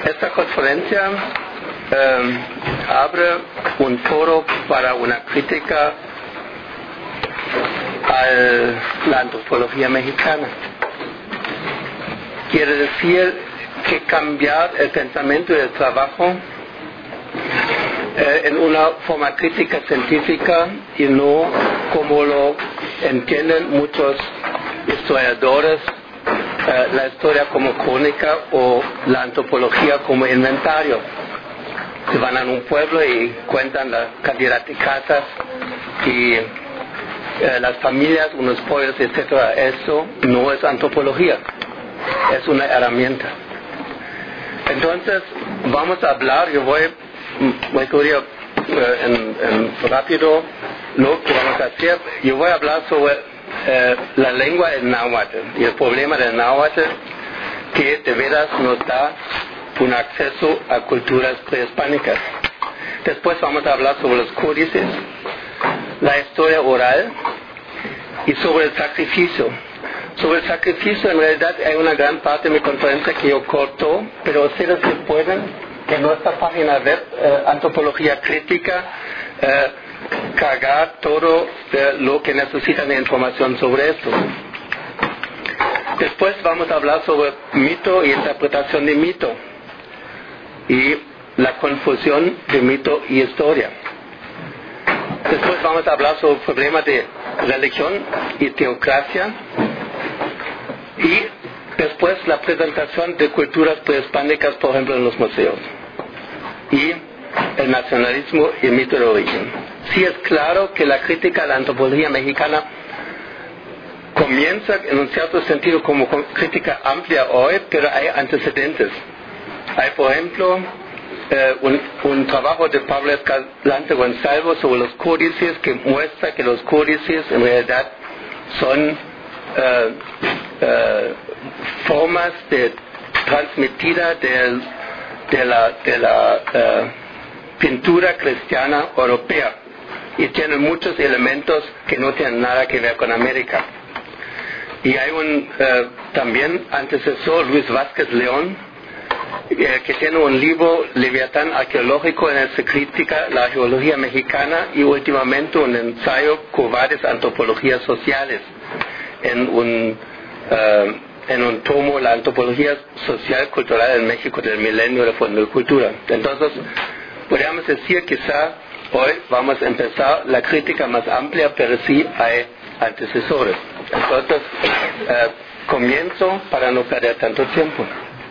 Esta conferencia abre un foro para una crítica a la antropología mexicana. Quiere decir que cambiar el pensamiento y el trabajo en una forma crítica científica y no como lo entienden muchos historiadores, la historia como crónica o la antropología como inventario. Se van a un pueblo y cuentan la cantidad de casas y las familias, unos pueblos, etcétera. Eso no es antropología, es una herramienta. Entonces vamos a hablar, yo voy rápido lo que vamos a hacer. Yo voy a hablar sobre la lengua del náhuatl y el problema del náhuatl, que de veras nos da un acceso a culturas prehispánicas. Después vamos a hablar sobre los códices, la historia oral y sobre el sacrificio. Sobre el sacrificio, en realidad hay una gran parte de mi conferencia que yo corto, pero ustedes que pueden, en nuestra página web, Antropología Crítica, cargar todo lo que necesitan de información sobre esto. Después vamos a hablar sobre mito y interpretación de mito y la confusión de mito y historia. Después vamos a hablar sobre problemas de religión y teocracia y después la presentación de culturas prehispánicas, por ejemplo, en los museos, y el nacionalismo y el mito de origen. Sí es claro que la crítica a la antropología mexicana comienza en un cierto sentido como crítica amplia hoy, pero hay antecedentes. Hay, por ejemplo, un trabajo de Pablo Escalante González sobre los códices que muestra que los códices en realidad son formas transmitidas de la pintura cristiana europea y tienen muchos elementos que no tienen nada que ver con América. Y hay también antecesor, Luis Vázquez León, que tiene un libro, Leviatán Arqueológico, en el que critica la geología mexicana, y últimamente un ensayo, Cobardes Antropologías Sociales, en un tomo, La Antropología Social Cultural en México del Milenio de Fondo de Cultura. Entonces, podríamos decir, quizá hoy vamos a empezar la crítica más amplia, pero sí hay antecesores. Entonces, comienzo para no perder tanto tiempo.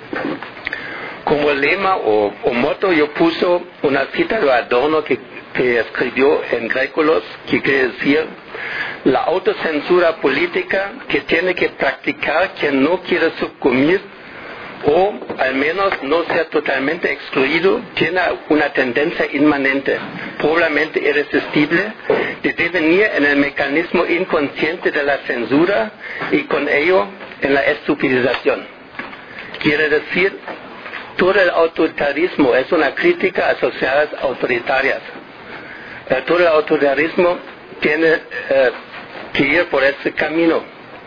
Como lema o moto, yo puse una cita de Adorno que escribió en Grécolos, que quiere decir: la autocensura política que tiene que practicar quien no quiere sucumbir o al menos no ser totalmente excluido, tiene una tendencia inmanente, probablemente irresistible, de devenir en el mecanismo inconsciente de la censura y con ello en la estupidización. Quiere decir, todo el autoritarismo es una crítica a sociedades autoritarias. Todo el autoritarismo tiene que ir por ese camino.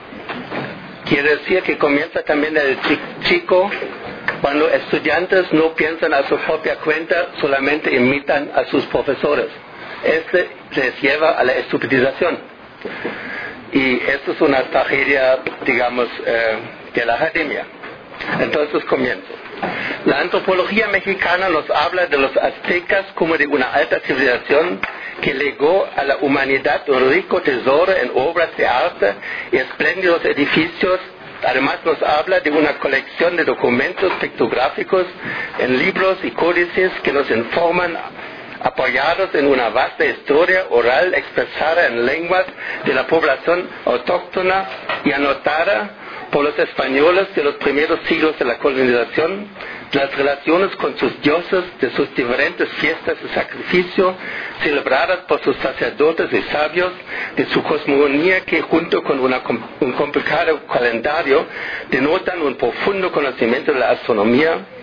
Quiere decir que comienza también el chico, cuando estudiantes no piensan a su propia cuenta, solamente imitan a sus profesores. Este les lleva a la estupidización. Y esto es una tragedia, digamos, de la academia. Entonces comienzo. La antropología mexicana nos habla de los aztecas como de una alta civilización que legó a la humanidad un rico tesoro en obras de arte y espléndidos edificios. Además nos habla de una colección de documentos pictográficos en libros y códices que nos informan, apoyados en una vasta historia oral expresada en lenguas de la población autóctona y anotada por los españoles de los primeros siglos de la colonización, las relaciones con sus dioses, de sus diferentes fiestas de sacrificio celebradas por sus sacerdotes y sabios, de su cosmogonía que junto con un complicado calendario denotan un profundo conocimiento de la astronomía,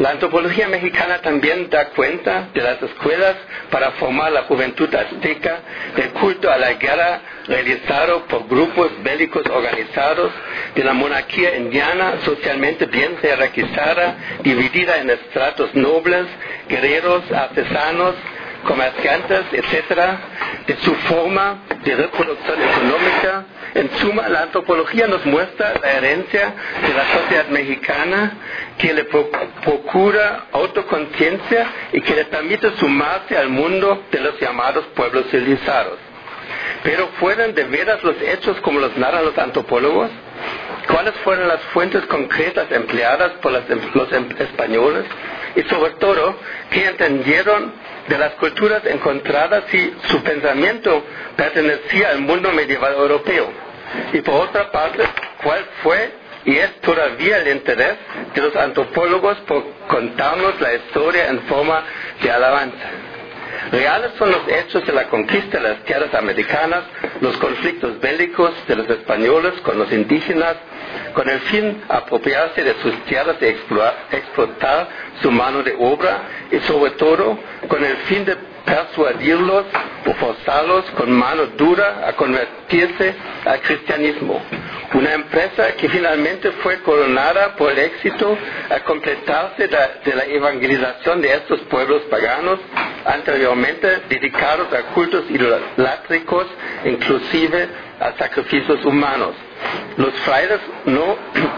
La antropología mexicana también da cuenta de las escuelas para formar la juventud azteca, del culto a la guerra realizado por grupos bélicos organizados, de la monarquía indiana socialmente bien jerarquizada, dividida en estratos nobles, guerreros, artesanos, comerciantes, etc., de su forma de reproducción económica. En suma, la antropología nos muestra la herencia de la sociedad mexicana que le procura autoconciencia y que le permite sumarse al mundo de los llamados pueblos civilizados. Pero ¿fueron de veras los hechos como los narran los antropólogos? ¿Cuáles fueron las fuentes concretas empleadas por los españoles? Y sobre todo, ¿qué entendieron de las culturas encontradas si su pensamiento pertenecía al mundo medieval europeo? Y por otra parte, ¿cuál fue y es todavía el interés de los antropólogos por contarnos la historia en forma de alabanza? Reales son los hechos de la conquista de las tierras americanas, los conflictos bélicos de los españoles con los indígenas, con el fin de apropiarse de sus tierras y explotar su mano de obra, y sobre todo con el fin de persuadirlos o forzarlos con mano dura a convertirse al cristianismo. Una empresa que finalmente fue coronada por el éxito al completarse de la evangelización de estos pueblos paganos, anteriormente dedicados a cultos idolátricos, inclusive a sacrificios humanos. Los frailes no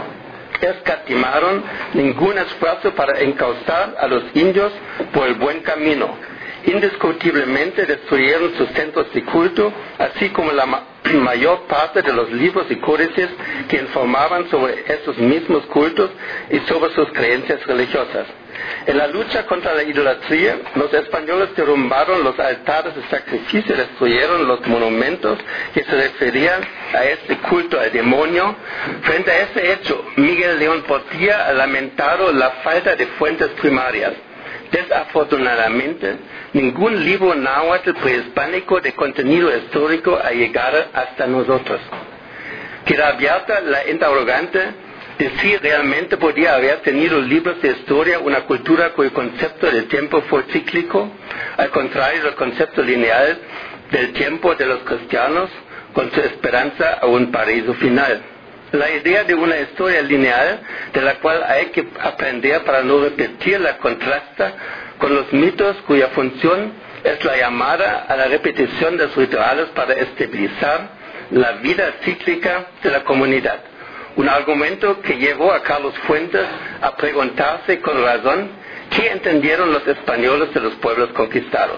escatimaron ningún esfuerzo para encauzar a los indios por el buen camino. Indiscutiblemente destruyeron sus centros de culto, así como la mayor parte de los libros y códices que informaban sobre esos mismos cultos y sobre sus creencias religiosas. En la lucha contra la idolatría, los españoles derrumbaron los altares de sacrificio y destruyeron los monumentos que se referían a este culto al demonio. Frente a este hecho, Miguel León Portilla ha lamentado la falta de fuentes primarias. Desafortunadamente, ningún libro náhuatl prehispánico de contenido histórico ha llegado hasta nosotros. Queda abierta la interrogante de si realmente podía haber tenido libros de historia una cultura cuyo concepto del tiempo fue cíclico, al contrario del concepto lineal del tiempo de los cristianos, con su esperanza a un paraíso final. La idea de una historia lineal, de la cual hay que aprender para no repetirla, contrasta con los mitos cuya función es la llamada a la repetición de los rituales para estabilizar la vida cíclica de la comunidad. Un argumento que llevó a Carlos Fuentes a preguntarse con razón qué entendieron los españoles de los pueblos conquistados.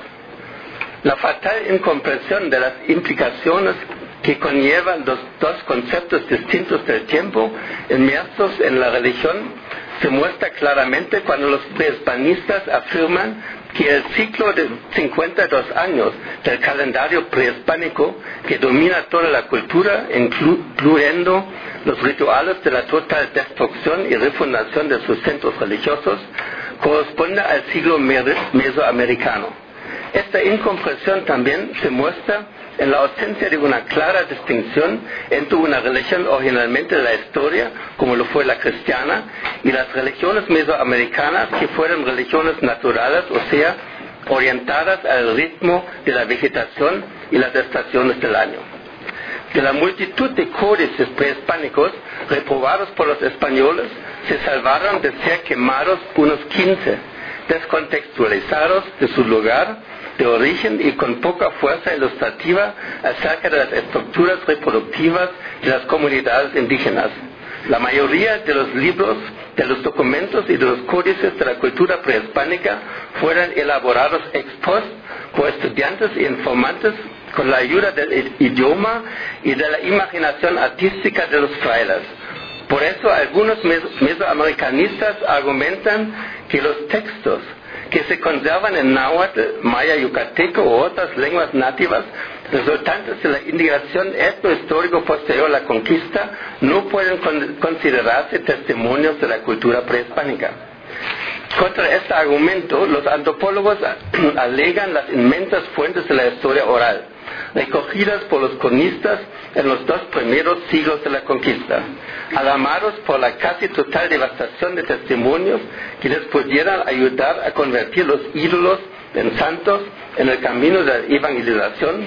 La fatal incomprensión de las implicaciones que conllevan los dos conceptos distintos del tiempo inmersos en la religión se muestra claramente cuando los prehispanistas afirman que el ciclo de 52 años del calendario prehispánico que domina toda la cultura, incluyendo los rituales de la total destrucción y refundación de sus centros religiosos, corresponde al siglo mesoamericano. Esta incomprensión también se muestra en la ausencia de una clara distinción entre una religión originalmente de la historia, como lo fue la cristiana, y las religiones mesoamericanas que fueron religiones naturales, o sea, orientadas al ritmo de la vegetación y las estaciones del año. De la multitud de códices prehispánicos reprobados por los españoles, se salvaron de ser quemados unos 15, descontextualizados de su lugar de origen y con poca fuerza ilustrativa acerca de las estructuras reproductivas de las comunidades indígenas. La mayoría de los libros, de los documentos y de los códices de la cultura prehispánica fueron elaborados ex post por estudiantes e informantes con la ayuda del idioma y de la imaginación artística de los frailes. Por eso algunos mesoamericanistas argumentan que los textos que se conservan en náhuatl, maya, yucateco u otras lenguas nativas resultantes de la indicación etnohistórico posterior a la conquista no pueden considerarse testimonios de la cultura prehispánica. Contra este argumento, los antropólogos alegan las inmensas fuentes de la historia oral. recogidas por los cronistas en los 2 primeros siglos de la conquista, alarmados por la casi total devastación de testimonios que les pudieran ayudar a convertir los ídolos en santos en el camino de la evangelización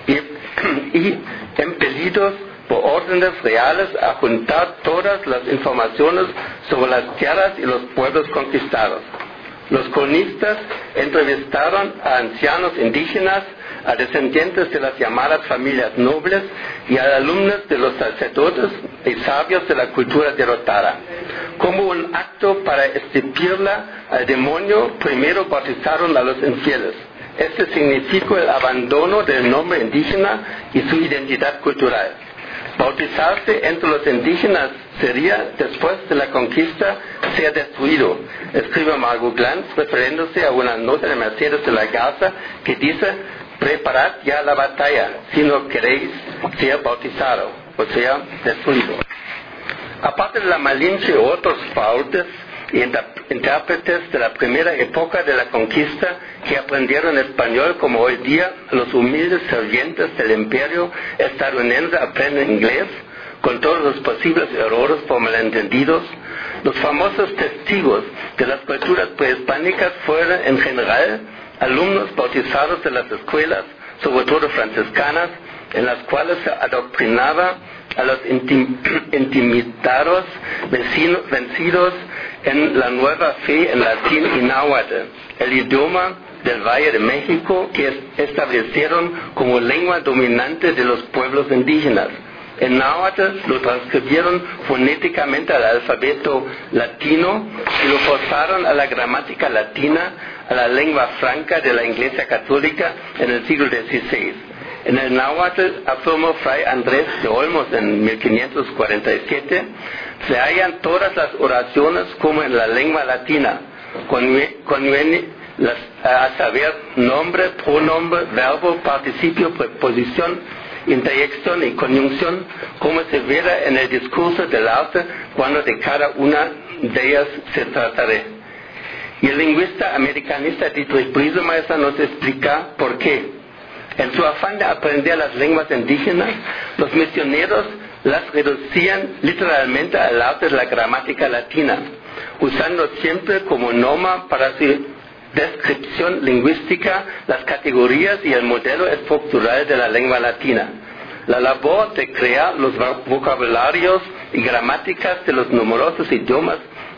y impelidos por órdenes reales a juntar todas las informaciones sobre las tierras y los pueblos conquistados. Los cronistas entrevistaron a ancianos indígenas, a descendientes de las llamadas familias nobles y a alumnos de los sacerdotes y sabios de la cultura derrotada. Como un acto para extirparla al demonio, primero bautizaron a los infieles. Este significó el abandono del nombre indígena y su identidad cultural. Bautizarse entre los indígenas sería, después de la conquista, ser destruido, escribe Margot Glantz, refiriéndose a una nota de Mercedes de la Garza que dice: preparad ya la batalla, si no queréis ser bautizado, o sea, destruido. Aparte de la Malinche y otros fraudes y intérpretes de la primera época de la conquista que aprendieron español, como hoy día los humildes sirvientes del imperio estadounidense aprenden inglés, con todos los posibles errores por malentendidos, los famosos testigos de las culturas prehispánicas fueron en general alumnos bautizados de las escuelas, sobre todo franciscanas, en las cuales se adoctrinaba a los intimidados vencidos en la nueva fe en latín y náhuatl, el idioma del Valle de México que establecieron como lengua dominante de los pueblos indígenas. En náhuatl lo transcribieron fonéticamente al alfabeto latino y lo forzaron a la gramática latina, a la lengua franca de la Iglesia Católica en el siglo XVI. En el náhuatl, afirmó Fray Andrés de Olmos en 1547, se hallan todas las oraciones como en la lengua latina, a saber nombre, pronombre, verbo, participio, preposición, interjección y conjunción, como se verá en el discurso del arte cuando de cada una de ellas se trataré. Y el lingüista americanista Dietrich Briesemeister nos explica por qué. En su afán de aprender las lenguas indígenas, los misioneros las reducían literalmente al arte de la gramática latina, usando siempre como norma para su descripción lingüística las categorías y el modelo estructural de la lengua latina. La labor de crear los vocabularios y gramáticas de los numerosos idiomas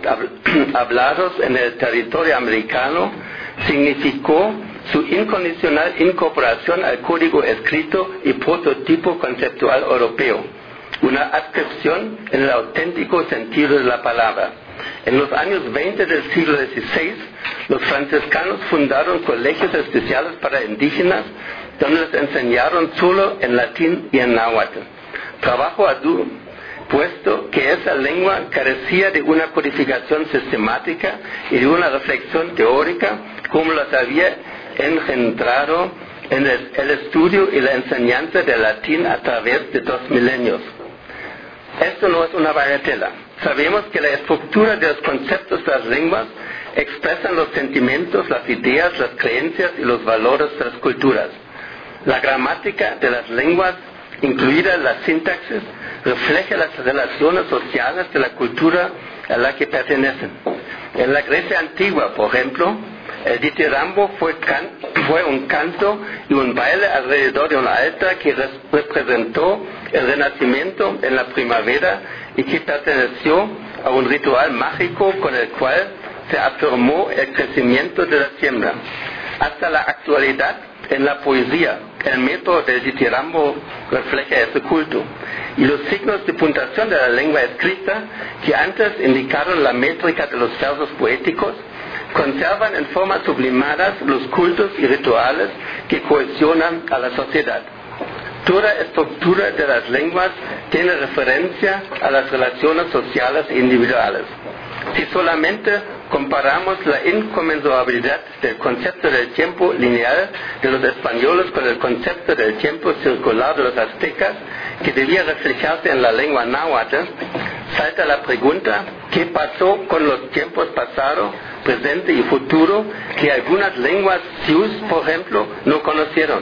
hablados en el territorio americano significó su incondicional incorporación al código escrito y prototipo conceptual europeo, una adscripción en el auténtico sentido de la palabra. En los años 20 del siglo XVI, los franciscanos fundaron colegios especiales para indígenas, donde les enseñaron solo en latín y en náhuatl. Trabajo arduo, puesto que esa lengua carecía de una codificación sistemática y de una reflexión teórica como las había engendrado en el estudio y la enseñanza del latín a través de 2 milenios. Esto no es una bagatela. Sabemos que la estructura de los conceptos de las lenguas expresan los sentimientos, las ideas, las creencias y los valores de las culturas. La gramática de las lenguas, incluida la sintaxis, refleja las relaciones sociales de la cultura a la que pertenecen. En la Grecia antigua, por ejemplo, el ditirambo fue un canto y un baile alrededor de un altar que representó el renacimiento en la primavera y que perteneció a un ritual mágico con el cual se afirmó el crecimiento de la siembra. Hasta la actualidad, en la poesía, el método del ditirambo refleja ese culto. Y los signos de puntuación de la lengua escrita, que antes indicaron la métrica de los versos poéticos, conservan en formas sublimadas los cultos y rituales que cohesionan a la sociedad. Toda estructura de las lenguas tiene referencia a las relaciones sociales e individuales. Si solamente comparamos la inconmensurabilidad del concepto del tiempo lineal de los españoles con el concepto del tiempo circular de los aztecas, que debía reflejarse en la lengua náhuatl, salta la pregunta: ¿qué pasó con los tiempos pasado, presente y futuro que algunas lenguas sius, por ejemplo, no conocieron?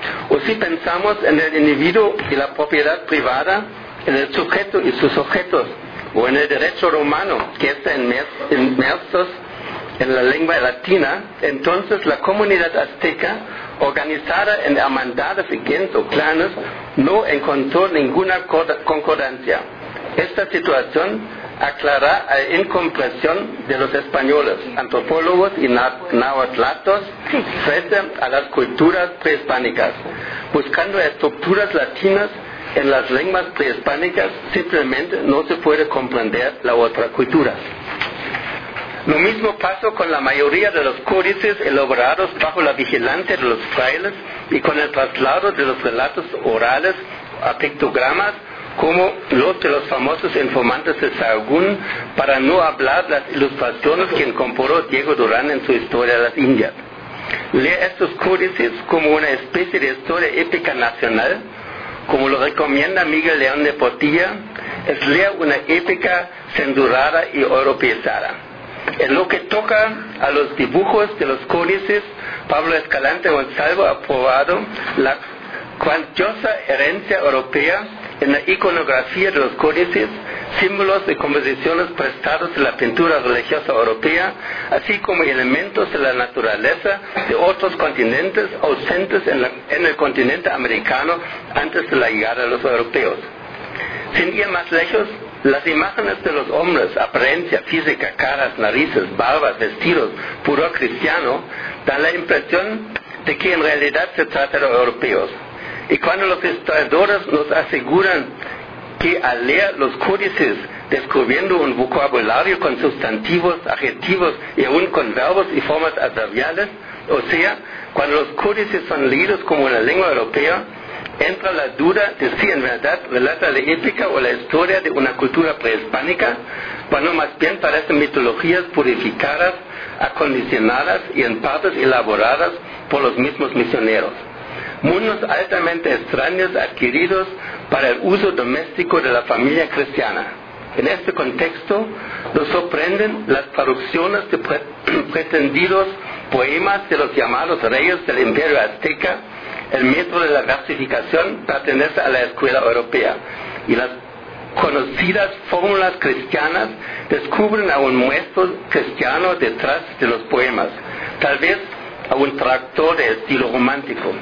O si pensamos en el individuo y la propiedad privada, en el sujeto y sus objetos, o en el derecho romano, que está inmersos en la lengua latina, entonces la comunidad azteca, organizada en hermandades y gens o clanes, no encontró ninguna concordancia. Esta situación aclara la incomprensión de los españoles, antropólogos y nahuatlatos frente a las culturas prehispánicas. Buscando estructuras latinas en las lenguas prehispánicas, simplemente no se puede comprender la otra cultura. Lo mismo pasó con la mayoría de los códices elaborados bajo la vigilancia de los frailes y con el traslado de los relatos orales a pictogramas como los de los famosos informantes de Sahagún, para no hablar las ilustraciones que incorporó Diego Durán en su Historia de las Indias. Leer estos códices como una especie de historia épica nacional, como lo recomienda Miguel León de Portilla, es leer una épica censurada y europeizada. En lo que toca a los dibujos de los códices, Pablo Escalante Gonzalo ha probado la cuantiosa herencia europea en la iconografía de los códices, símbolos y composiciones prestados de la pintura religiosa europea, así como elementos de la naturaleza de otros continentes ausentes en el continente americano antes de la llegada de los europeos. Sin ir más lejos, las imágenes de los hombres, apariencia física, caras, narices, barbas, vestidos, pudor cristiano, dan la impresión de que en realidad se trata de europeos. Y cuando los historiadores nos aseguran que al leer los códices, descubriendo un vocabulario con sustantivos, adjetivos y aún con verbos y formas adverbiales, o sea, cuando los códices son leídos como una lengua europea, entra la duda de si en verdad relata la épica o la historia de una cultura prehispánica, cuando más bien parecen mitologías purificadas, acondicionadas y en partes elaboradas por los mismos misioneros. Mundos altamente extraños adquiridos para el uso doméstico de la familia cristiana. En este contexto, nos sorprenden las traducciones de pretendidos poemas de los llamados reyes del imperio azteca. El método de la versificación pertenece a la escuela europea, y las conocidas fórmulas cristianas descubren a un maestro cristiano detrás de los poemas, tal vez a un traductor de estilo romántico.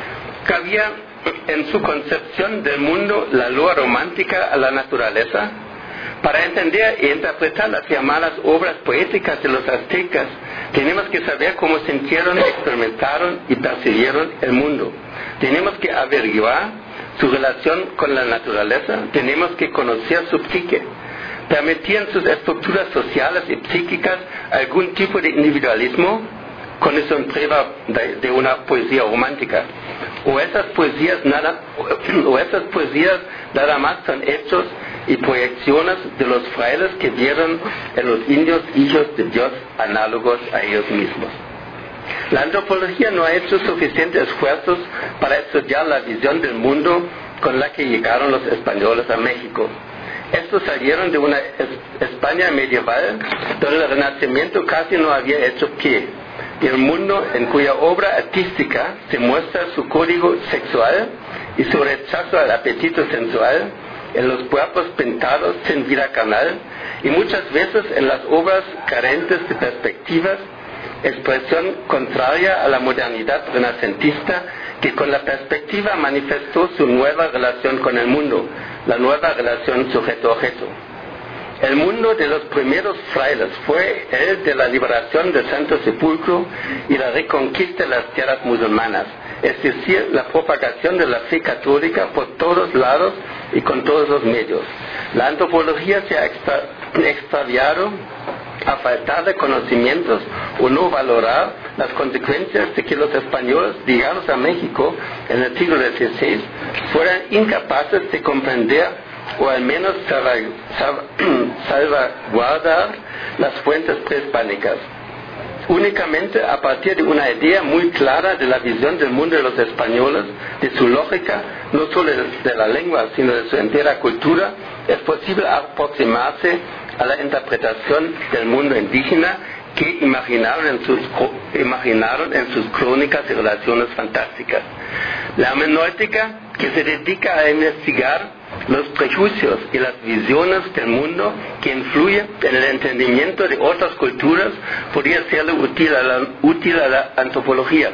¿Cabía en su concepción del mundo la loa romántica a la naturaleza? Para entender e interpretar las llamadas obras poéticas de los aztecas, tenemos que saber cómo sintieron, experimentaron y percibieron el mundo. Tenemos que averiguar su relación con la naturaleza, tenemos que conocer su psique. ¿Permitían sus estructuras sociales y psíquicas algún tipo de individualismo? Con eso prueba de una poesía romántica. O esas poesías nada más son hechos y proyecciones de los frailes que vieron en los indios hijos de Dios análogos a ellos mismos. La antropología no ha hecho suficientes esfuerzos para estudiar la visión del mundo con la que llegaron los españoles a México. Estos salieron de una España medieval donde el Renacimiento casi no había hecho pie, y el mundo en cuya obra artística se muestra su código sexual y su rechazo al apetito sensual, en los cuerpos pintados sin vida carnal, y muchas veces en las obras carentes de perspectivas, expresión contraria a la modernidad renacentista, que con la perspectiva manifestó su nueva relación con el mundo, la nueva relación sujeto-objeto. El mundo de los primeros frailes fue el de la liberación del Santo Sepulcro y la reconquista de las tierras musulmanas, es decir, la propagación de la fe católica por todos lados y con todos los medios. La antropología se ha extraviado a faltar de conocimientos o no valorar las consecuencias de que los españoles llegados a México en el siglo XVI fueran incapaces de comprender o al menos salvaguardar las fuentes prehispánicas. Únicamente a partir de una idea muy clara de la visión del mundo de los españoles, de su lógica, no solo de la lengua, sino de su entera cultura, es posible aproximarse a la interpretación del mundo indígena que imaginaron en sus crónicas y relaciones fantásticas. La hermenéutica, que se dedica a investigar los prejuicios y las visiones del mundo que influyen en el entendimiento de otras culturas, podría serle útil a la antropología,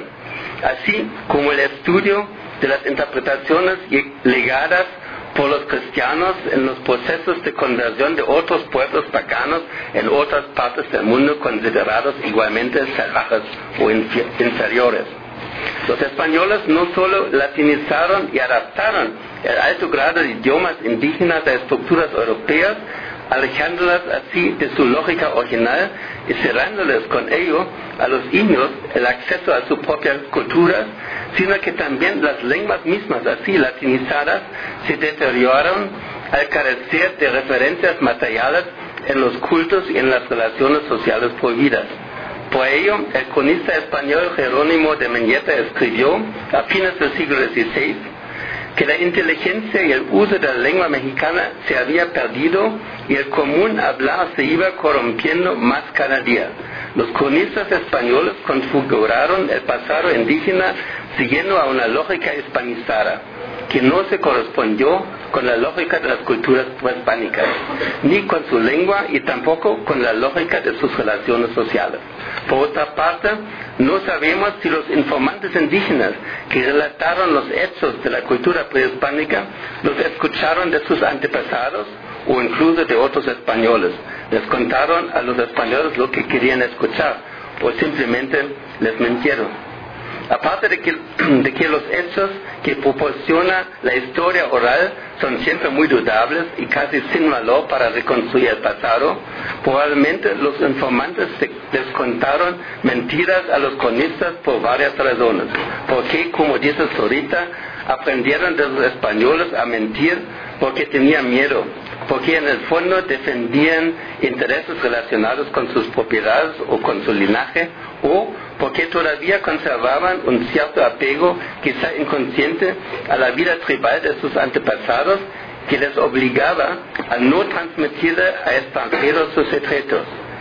así como el estudio de las interpretaciones legadas por los cristianos en los procesos de conversión de otros pueblos paganos en otras partes del mundo considerados igualmente salvajes o inferiores. Los españoles no solo latinizaron y adaptaron el alto grado de idiomas indígenas a estructuras europeas, alejándolas así de su lógica original y cerrándoles con ello a los indios el acceso a sus propias culturas, sino que también las lenguas mismas así latinizadas se deterioraron al carecer de referencias materiales en los cultos y en las relaciones sociales prohibidas. Por ello, el cronista español Jerónimo de Mendieta escribió a fines del siglo XVI que la inteligencia y el uso de la lengua mexicana se había perdido y el común hablar se iba corrompiendo más cada día. Los cronistas españoles configuraron el pasado indígena siguiendo a una lógica hispanizada, que no se correspondió con la lógica de las culturas prehispánicas, ni con su lengua y tampoco con la lógica de sus relaciones sociales. Por otra parte, no sabemos si los informantes indígenas que relataron los hechos de la cultura prehispánica los escucharon de sus antepasados o incluso de otros españoles. Les contaron a los españoles lo que querían escuchar o simplemente les mintieron. Aparte de que los hechos que proporciona la historia oral son siempre muy dudables y casi sin valor para reconstruir el pasado, probablemente los informantes les contaron mentiras a los cronistas por varias razones. Porque, como dice Zorita, aprendieron de los españoles a mentir porque tenían miedo, porque en el fondo defendían intereses relacionados con sus propiedades o con su linaje, o porque todavía conservaban un cierto apego, quizá inconsciente, a la vida tribal de sus antepasados, que les obligaba a no transmitirle a extranjeros sus secretos.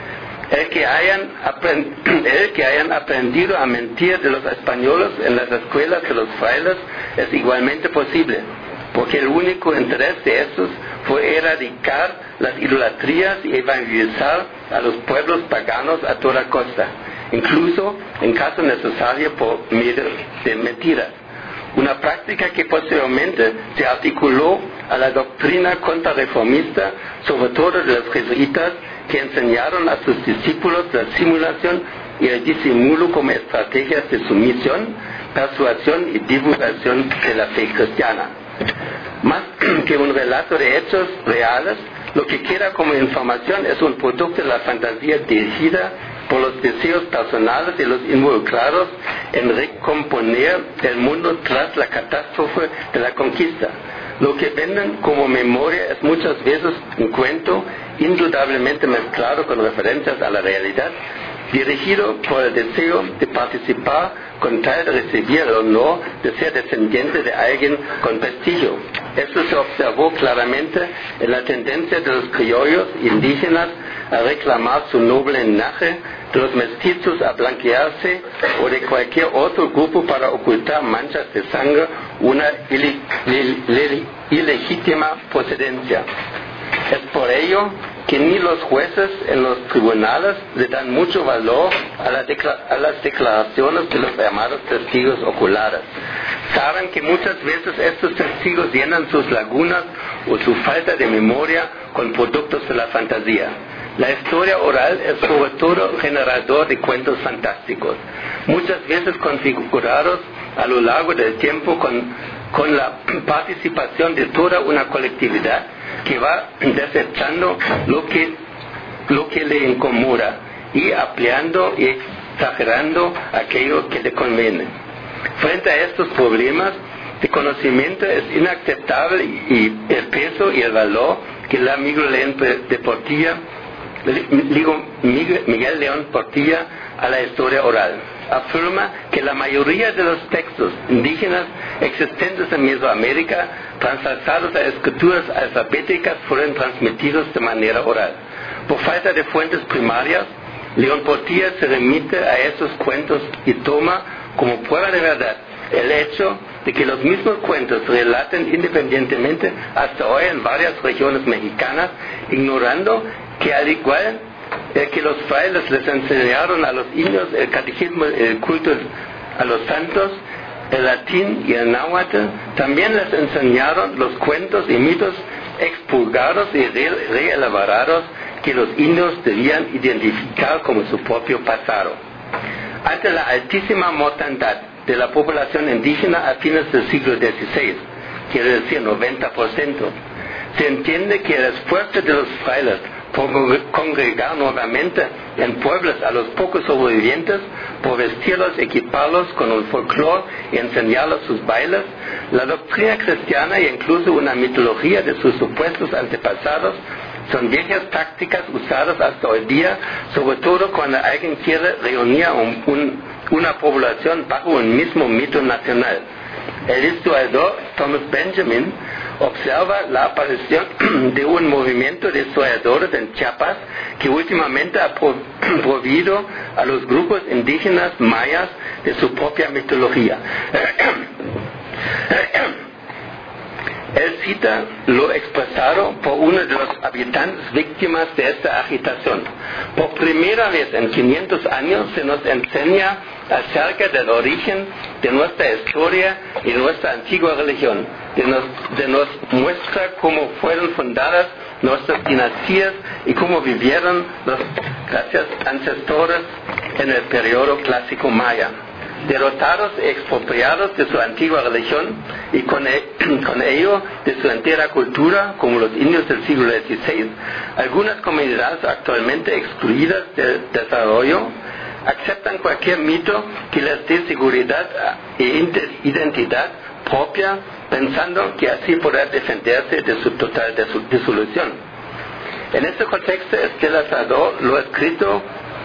El que hayan aprendido a mentir de los españoles en las escuelas de los frailes es igualmente posible, porque el único interés de estos fue erradicar las idolatrías y evangelizar a los pueblos paganos a toda costa, incluso en caso necesario por medio de mentiras. Una práctica que posteriormente se articuló a la doctrina contrarreformista, sobre todo de los jesuitas, que enseñaron a sus discípulos la simulación y el disimulo como estrategias de sumisión, persuasión y divulgación de la fe cristiana. Más que un relato de hechos reales, lo que queda como información es un producto de la fantasía dirigida por los deseos personales de los involucrados en recomponer el mundo tras la catástrofe de la conquista. Lo que venden como memoria es muchas veces un cuento indudablemente mezclado con referencias a la realidad, dirigido por el deseo de participar con tal de recibir el honor de ser descendiente de alguien con prestigio. Esto se observó claramente en la tendencia de los criollos indígenas a reclamar su noble linaje, de los mestizos a blanquearse o de cualquier otro grupo para ocultar manchas de sangre, una ilegítima procedencia. Es por ello que ni los jueces en los tribunales le dan mucho valor a las declaraciones de los llamados testigos oculares. Saben que muchas veces estos testigos llenan sus lagunas o su falta de memoria con productos de la fantasía. La historia oral es sobre todo generador de cuentos fantásticos, muchas veces configurados a lo largo del tiempo con la participación de toda una colectividad que va desechando lo que le incomoda y ampliando y exagerando aquello que le conviene. Frente a estos problemas de conocimiento es inaceptable y el peso y el valor que Miguel León Portilla a la historia oral. Afirma que la mayoría de los textos indígenas existentes en Mesoamérica, translados a escrituras alfabéticas, fueron transmitidos de manera oral. Por falta de fuentes primarias, León Portilla se remite a esos cuentos y toma como prueba de verdad el hecho de que los mismos cuentos relaten independientemente hasta hoy en varias regiones mexicanas, ignorando que al igual que los frailes les enseñaron a los indios el catecismo, el culto a los santos, el latín y el náhuatl, también les enseñaron los cuentos y mitos expurgados y reelaborados que los indios debían identificar como su propio pasado. Ante la altísima mortandad de la población indígena a fines del siglo XVI, quiere decir 90%, se entiende que el esfuerzo de los frailes por congregar nuevamente en pueblos a los pocos sobrevivientes, por vestirlos, equiparlos con un folclore y enseñarlos sus bailes, la doctrina cristiana e incluso una mitología de sus supuestos antepasados son viejas prácticas usadas hasta hoy día, sobre todo cuando alguien quiere reunir una población bajo un mismo mito nacional. El historiador Thomas Benjamin observa la aparición de un movimiento de historiadores en Chiapas que últimamente ha provido a los grupos indígenas mayas de su propia mitología. Él cita lo expresado por uno de los habitantes víctimas de esta agitación. Por primera vez en 500 años se nos enseña acerca del origen de nuestra historia y de nuestra antigua religión. Nos muestra cómo fueron fundadas nuestras dinastías y cómo vivieron los ancestores en el periodo clásico maya. Derrotados y expropiados de su antigua religión y con ello de su entera cultura, como los indios del siglo XVI, algunas comunidades actualmente excluidas del desarrollo aceptan cualquier mito que les dé seguridad e identidad propia, pensando que así podrá defenderse de su total disolución. En este contexto, Estela Sador lo ha escrito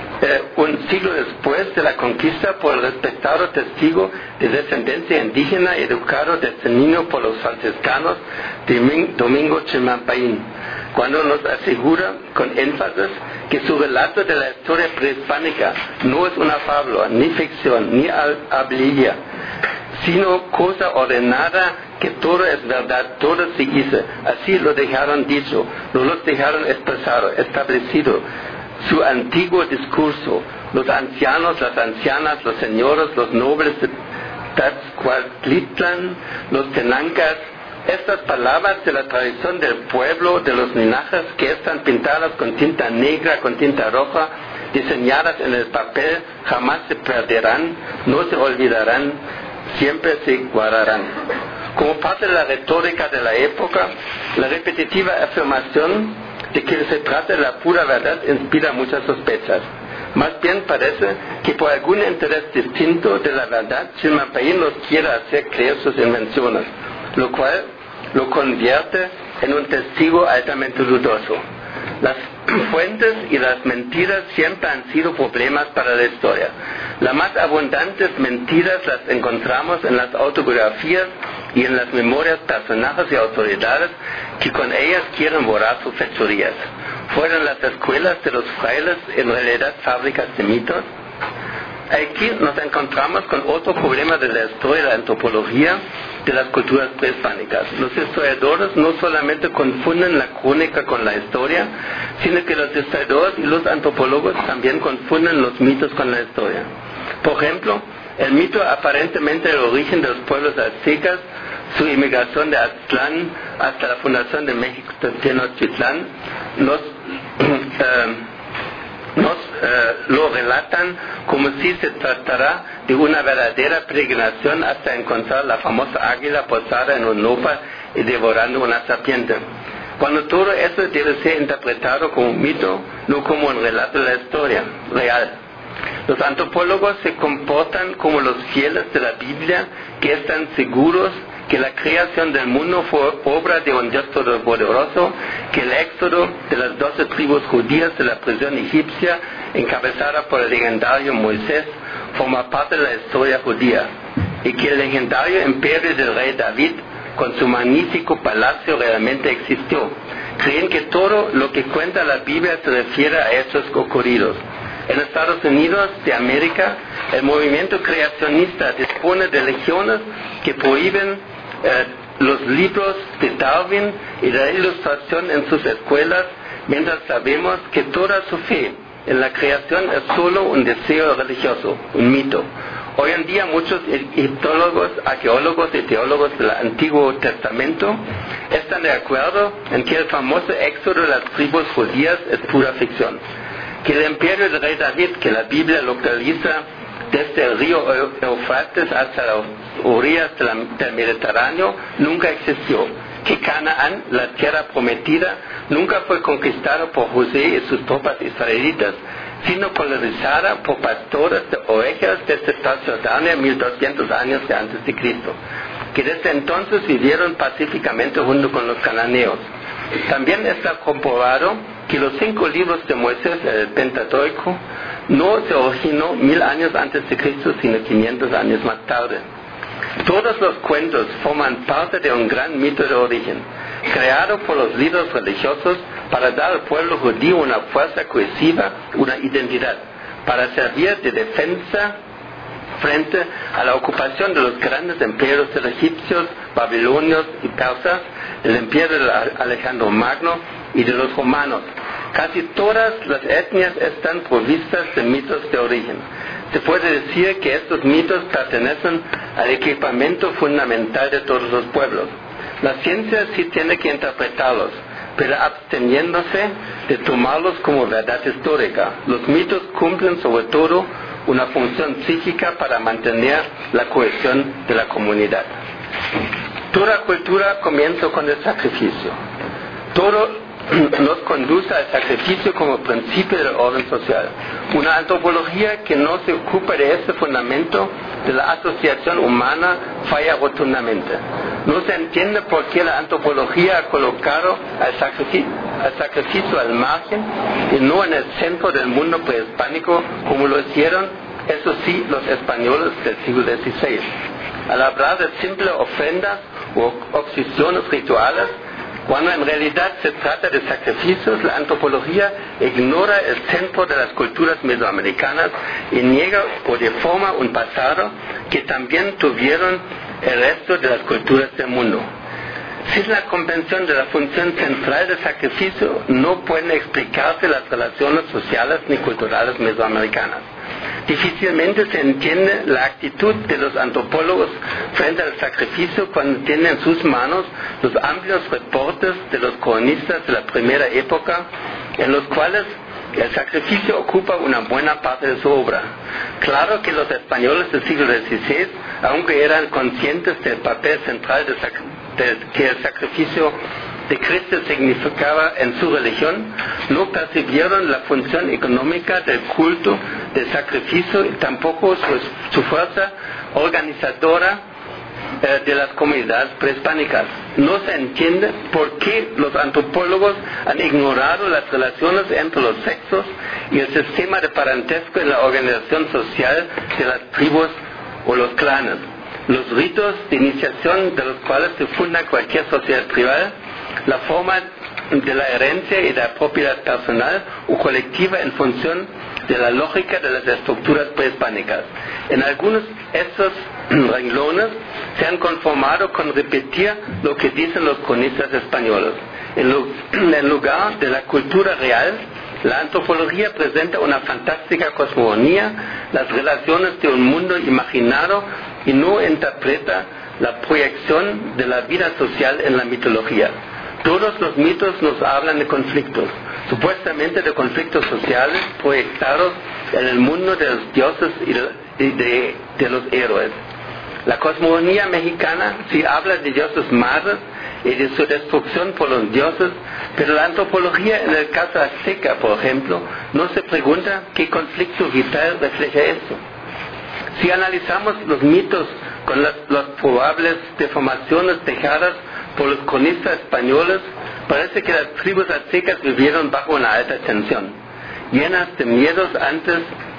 un siglo después de la conquista por el respetado testigo de descendencia indígena educado desde niño por los franciscanos, Domingo Chimalpaín, cuando nos asegura con énfasis que su relato de la historia prehispánica no es una fábula, ni ficción, ni hablilla, sino cosa ordenada, que todo es verdad, todo se hizo, así lo dejaron dicho, no los dejaron expresado, establecido, su antiguo discurso, los ancianos, las ancianas, los señores, los nobles de Tlaxcualtitlan, los tenancas, estas palabras de la tradición del pueblo, de los linajes que están pintadas con tinta negra, con tinta roja, diseñadas en el papel, jamás se perderán, no se olvidarán, siempre se guardarán. Como parte de la retórica de la época, la repetitiva afirmación de que se trata de la pura verdad inspira muchas sospechas. Más bien parece que por algún interés distinto de la verdad, Chimalpaín nos quiere hacer creer sus invenciones, lo cual lo convierte en un testigo altamente dudoso. Las fuentes y las mentiras siempre han sido problemas para la historia. Las más abundantes mentiras las encontramos en las autobiografías y en las memorias personajes y autoridades que con ellas quieren borrar sus fechorías. ¿Fueron las escuelas de los frailes en realidad fábricas de mitos? Aquí nos encontramos con otro problema de la historia de la antropología de las culturas prehispánicas. Los historiadores no solamente confunden la crónica con la historia, sino que los historiadores y los antropólogos también confunden los mitos con la historia. Por ejemplo, el mito aparentemente del origen de los pueblos aztecas, su inmigración de Aztlán hasta la fundación de México Tenochtitlán, nos lo relatan como si se tratara de una verdadera peregrinación hasta encontrar la famosa águila posada en un nopal y devorando una serpiente. Cuando todo eso debe ser interpretado como un mito, no como un relato de la historia real. Los antropólogos se comportan como los fieles de la Biblia, que están seguros que la creación del mundo fue obra de un Dios todopoderoso, que el éxodo de las 12 tribus judías de la prisión egipcia, encabezada por el legendario Moisés, forma parte de la historia judía, y que el legendario imperio del rey David, con su magnífico palacio, realmente existió. Creen que todo lo que cuenta la Biblia se refiere a hechos ocurridos. En Estados Unidos de América, El movimiento creacionista dispone de legiones que prohíben los libros de Darwin y la ilustración en sus escuelas, mientras sabemos que toda su fe en la creación es solo un deseo religioso, un mito. Hoy en día muchos egiptólogos, arqueólogos y teólogos del Antiguo Testamento están de acuerdo en que el famoso éxodo de las tribus judías es pura ficción, que el imperio del rey David, que la Biblia localiza desde el río Eufrates hasta las orillas del Mediterráneo, nunca existió, que Canaán, la tierra prometida, nunca fue conquistada por José y sus tropas israelitas, sino colonizada por pastores de ovejas desde Transjordania 1200 años antes de Cristo, que desde entonces vivieron pacíficamente junto con los cananeos. También está comprobado que los 5 libros de Moisés, el Pentateuco, no se originó 1000 años antes de Cristo, sino 500 años más tarde. Todos los cuentos forman parte de un gran mito de origen, creado por los líderes religiosos para dar al pueblo judío una fuerza cohesiva, una identidad, para servir de defensa frente a la ocupación de los grandes imperios de los egipcios, babilonios y persas, el imperio de Alejandro Magno y de los romanos. Casi todas las etnias están provistas de mitos de origen. Se puede decir que estos mitos pertenecen al equipamiento fundamental de todos los pueblos. La ciencia sí tiene que interpretarlos, pero absteniéndose de tomarlos como verdad histórica. Los mitos cumplen sobre todo una función psíquica para mantener la cohesión de la comunidad. Toda cultura comienza con el sacrificio. Todo nos conduce al sacrificio como principio del orden social. Una antropología que no se ocupa de este fundamento de la asociación humana falla rotundamente. No se entiende por qué la antropología ha colocado al sacrificio al margen y no en el centro del mundo prehispánico como lo hicieron, eso sí, los españoles del siglo XVI. Al hablar de simples ofrendas o obsesiones rituales, cuando en realidad se trata de sacrificios, la antropología ignora el centro de las culturas mesoamericanas y niega o deforma un pasado que también tuvieron el resto de las culturas del mundo. Sin la comprensión de la función central del sacrificio, no pueden explicarse las relaciones sociales ni culturales mesoamericanas. Difícilmente se entiende la actitud de los antropólogos frente al sacrificio cuando tienen en sus manos los amplios reportes de los cronistas de la primera época, en los cuales el sacrificio ocupa una buena parte de su obra. Claro que los españoles del siglo XVI, aunque eran conscientes del papel central que el sacrificio de Cristo significaba en su religión, no percibieron la función económica del culto del sacrificio y tampoco su fuerza organizadora de las comunidades prehispánicas. No se entiende por qué los antropólogos han ignorado las relaciones entre los sexos y el sistema de parentesco en la organización social de las tribus o los clanes. Los ritos de iniciación de los cuales se funda cualquier sociedad privada, la forma de la herencia y de la propiedad personal o colectiva en función de la lógica de las estructuras prehispánicas. En algunos de estos renglones se han conformado con repetir lo que dicen los cronistas españoles. En lugar de la cultura real, la antropología presenta una fantástica cosmogonía, las relaciones de un mundo imaginado y no interpreta la proyección de la vida social en la mitología. Todos los mitos nos hablan de conflictos, supuestamente de conflictos sociales proyectados en el mundo de los dioses y de los héroes. La cosmogonía mexicana sí habla de dioses madres y de su destrucción por los dioses, pero la antropología en el caso azteca, por ejemplo, no se pregunta qué conflicto vital refleja esto. Si analizamos los mitos con las probables deformaciones dejadas por los cronistas españoles, parece que las tribus aztecas vivieron bajo una alta tensión, llenas de miedos ante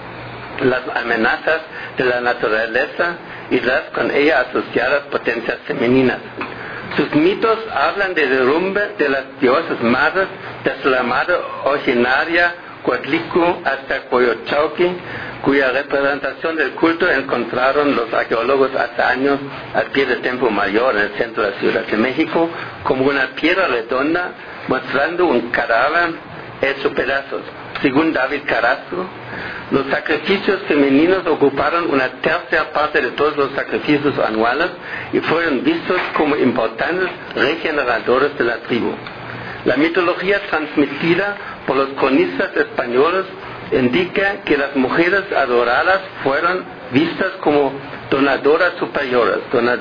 las amenazas de la naturaleza y las con ella asociadas potencias femeninas. Sus mitos hablan de derrumbe de las diosas madres, desde la madre originaria Coatlicue hasta Coyochauqui, cuya representación del culto encontraron los arqueólogos hace años al pie del Templo Mayor en el centro de la Ciudad de México, como una piedra redonda mostrando un cadáver hecho pedazos. Según David Carrasco, los sacrificios femeninos ocuparon una tercera parte de todos los sacrificios anuales y fueron vistos como importantes regeneradores de la tribu. La mitología transmitida por los cronistas españoles indica que las mujeres adoradas fueron vistas como donadoras superiores.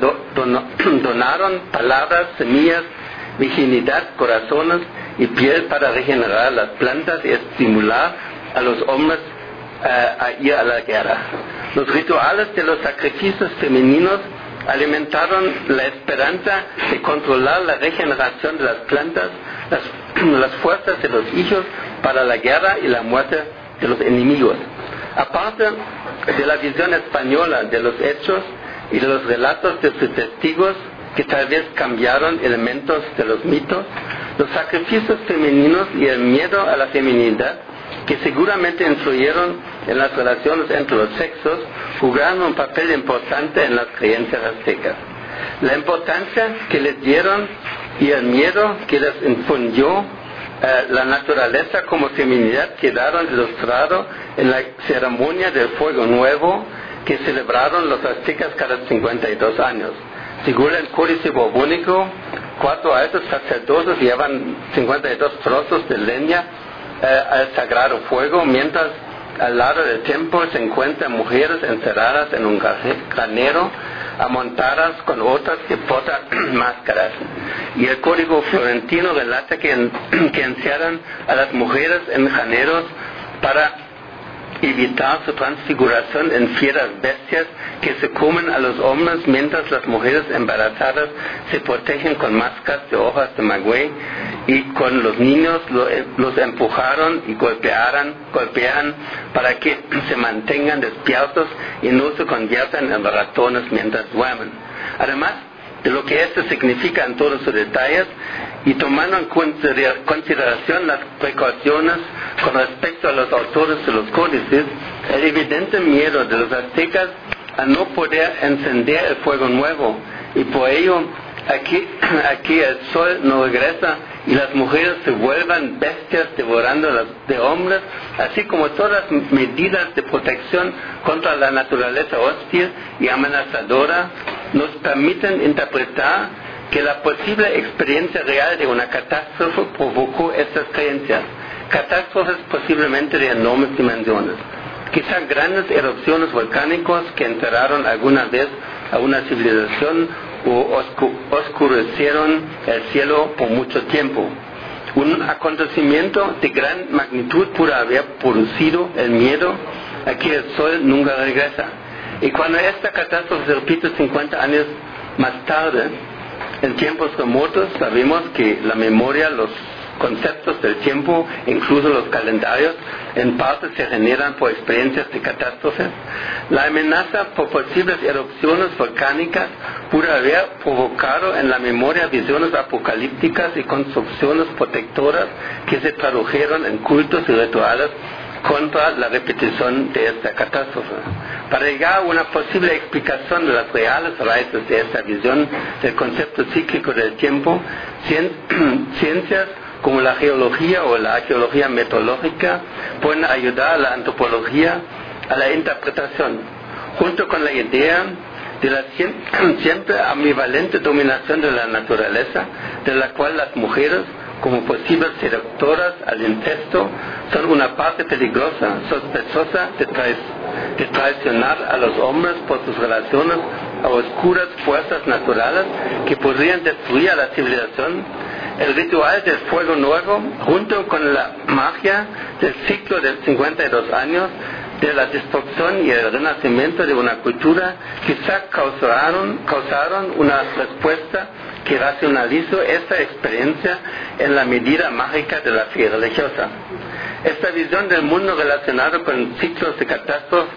Donaron palabras, semillas, virginidad, corazones y piel para regenerar las plantas y estimular a los hombres a ir a la guerra. Los rituales de los sacrificios femeninos alimentaron la esperanza de controlar la regeneración de las plantas, las fuerzas de los hijos para la guerra y la muerte de los enemigos. Aparte de la visión española de los hechos y de los relatos de sus testigos, que tal vez cambiaron elementos de los mitos, los sacrificios femeninos y el miedo a la feminidad, que seguramente influyeron en las relaciones entre los sexos, jugaron un papel importante en las creencias aztecas. La importancia que les dieron y el miedo que les infundió la naturaleza como feminidad quedaron ilustrados en la ceremonia del Fuego Nuevo que celebraron los aztecas cada 52 años. Según el Códice Borbónico, 4 altos sacerdotes llevan 52 trozos de leña al sagrado fuego, mientras al lado del templo se encuentran mujeres encerradas en un granero, amontadas con otras que portan máscaras. Y el Código Florentino relata que encierran a las mujeres en graneros para evitar su transfiguración en fieras bestias que se comen a los hombres, mientras las mujeres embarazadas se protegen con máscaras de hojas de maguey, y con los niños los empujaron y golpean para que se mantengan despiertos y no se conviertan en ratones mientras duermen. Además de lo que esto significa en todos sus detalles, y tomando en consideración las precauciones con respecto a los autores de los códices, el evidente miedo de los aztecas a no poder encender el fuego nuevo, y por ello aquí el sol no regresa y las mujeres se vuelvan bestias devorando de hombres, así como todas las medidas de protección contra la naturaleza hostil y amenazadora, nos permiten interpretar que la posible experiencia real de una catástrofe provocó estas creencias. Catástrofes posiblemente de enormes dimensiones. Quizás grandes erupciones volcánicas que enterraron alguna vez a una civilización o oscurecieron el cielo por mucho tiempo. Un acontecimiento de gran magnitud pudo haber producido el miedo a que el sol nunca regresa. Y cuando esta catástrofe se repite 50 años más tarde, en tiempos remotos, sabemos que la memoria, los conceptos del tiempo, incluso los calendarios, en parte se generan por experiencias de catástrofes. La amenaza por posibles erupciones volcánicas pudo haber provocado en la memoria visiones apocalípticas y construcciones protectoras que se tradujeron en cultos y rituales contra la repetición de esta catástrofe. Para llegar a una posible explicación de las reales raíces de esta visión del concepto cíclico del tiempo, ciencias como la geología o la arqueología metodológica pueden ayudar a la antropología a la interpretación, junto con la idea de la siempre ambivalente dominación de la naturaleza, de la cual las mujeres, como posibles seductoras al incesto, son una parte peligrosa, sospechosa de traicionar a los hombres por sus relaciones a oscuras fuerzas naturales que podrían destruir a la civilización. El ritual del fuego nuevo, junto con la magia del ciclo de 52 años, de la destrucción y el renacimiento de una cultura, quizá causaron una respuesta que racionalizó esta experiencia en la medida mágica de la fe religiosa. Esta visión del mundo relacionado con ciclos de catástrofes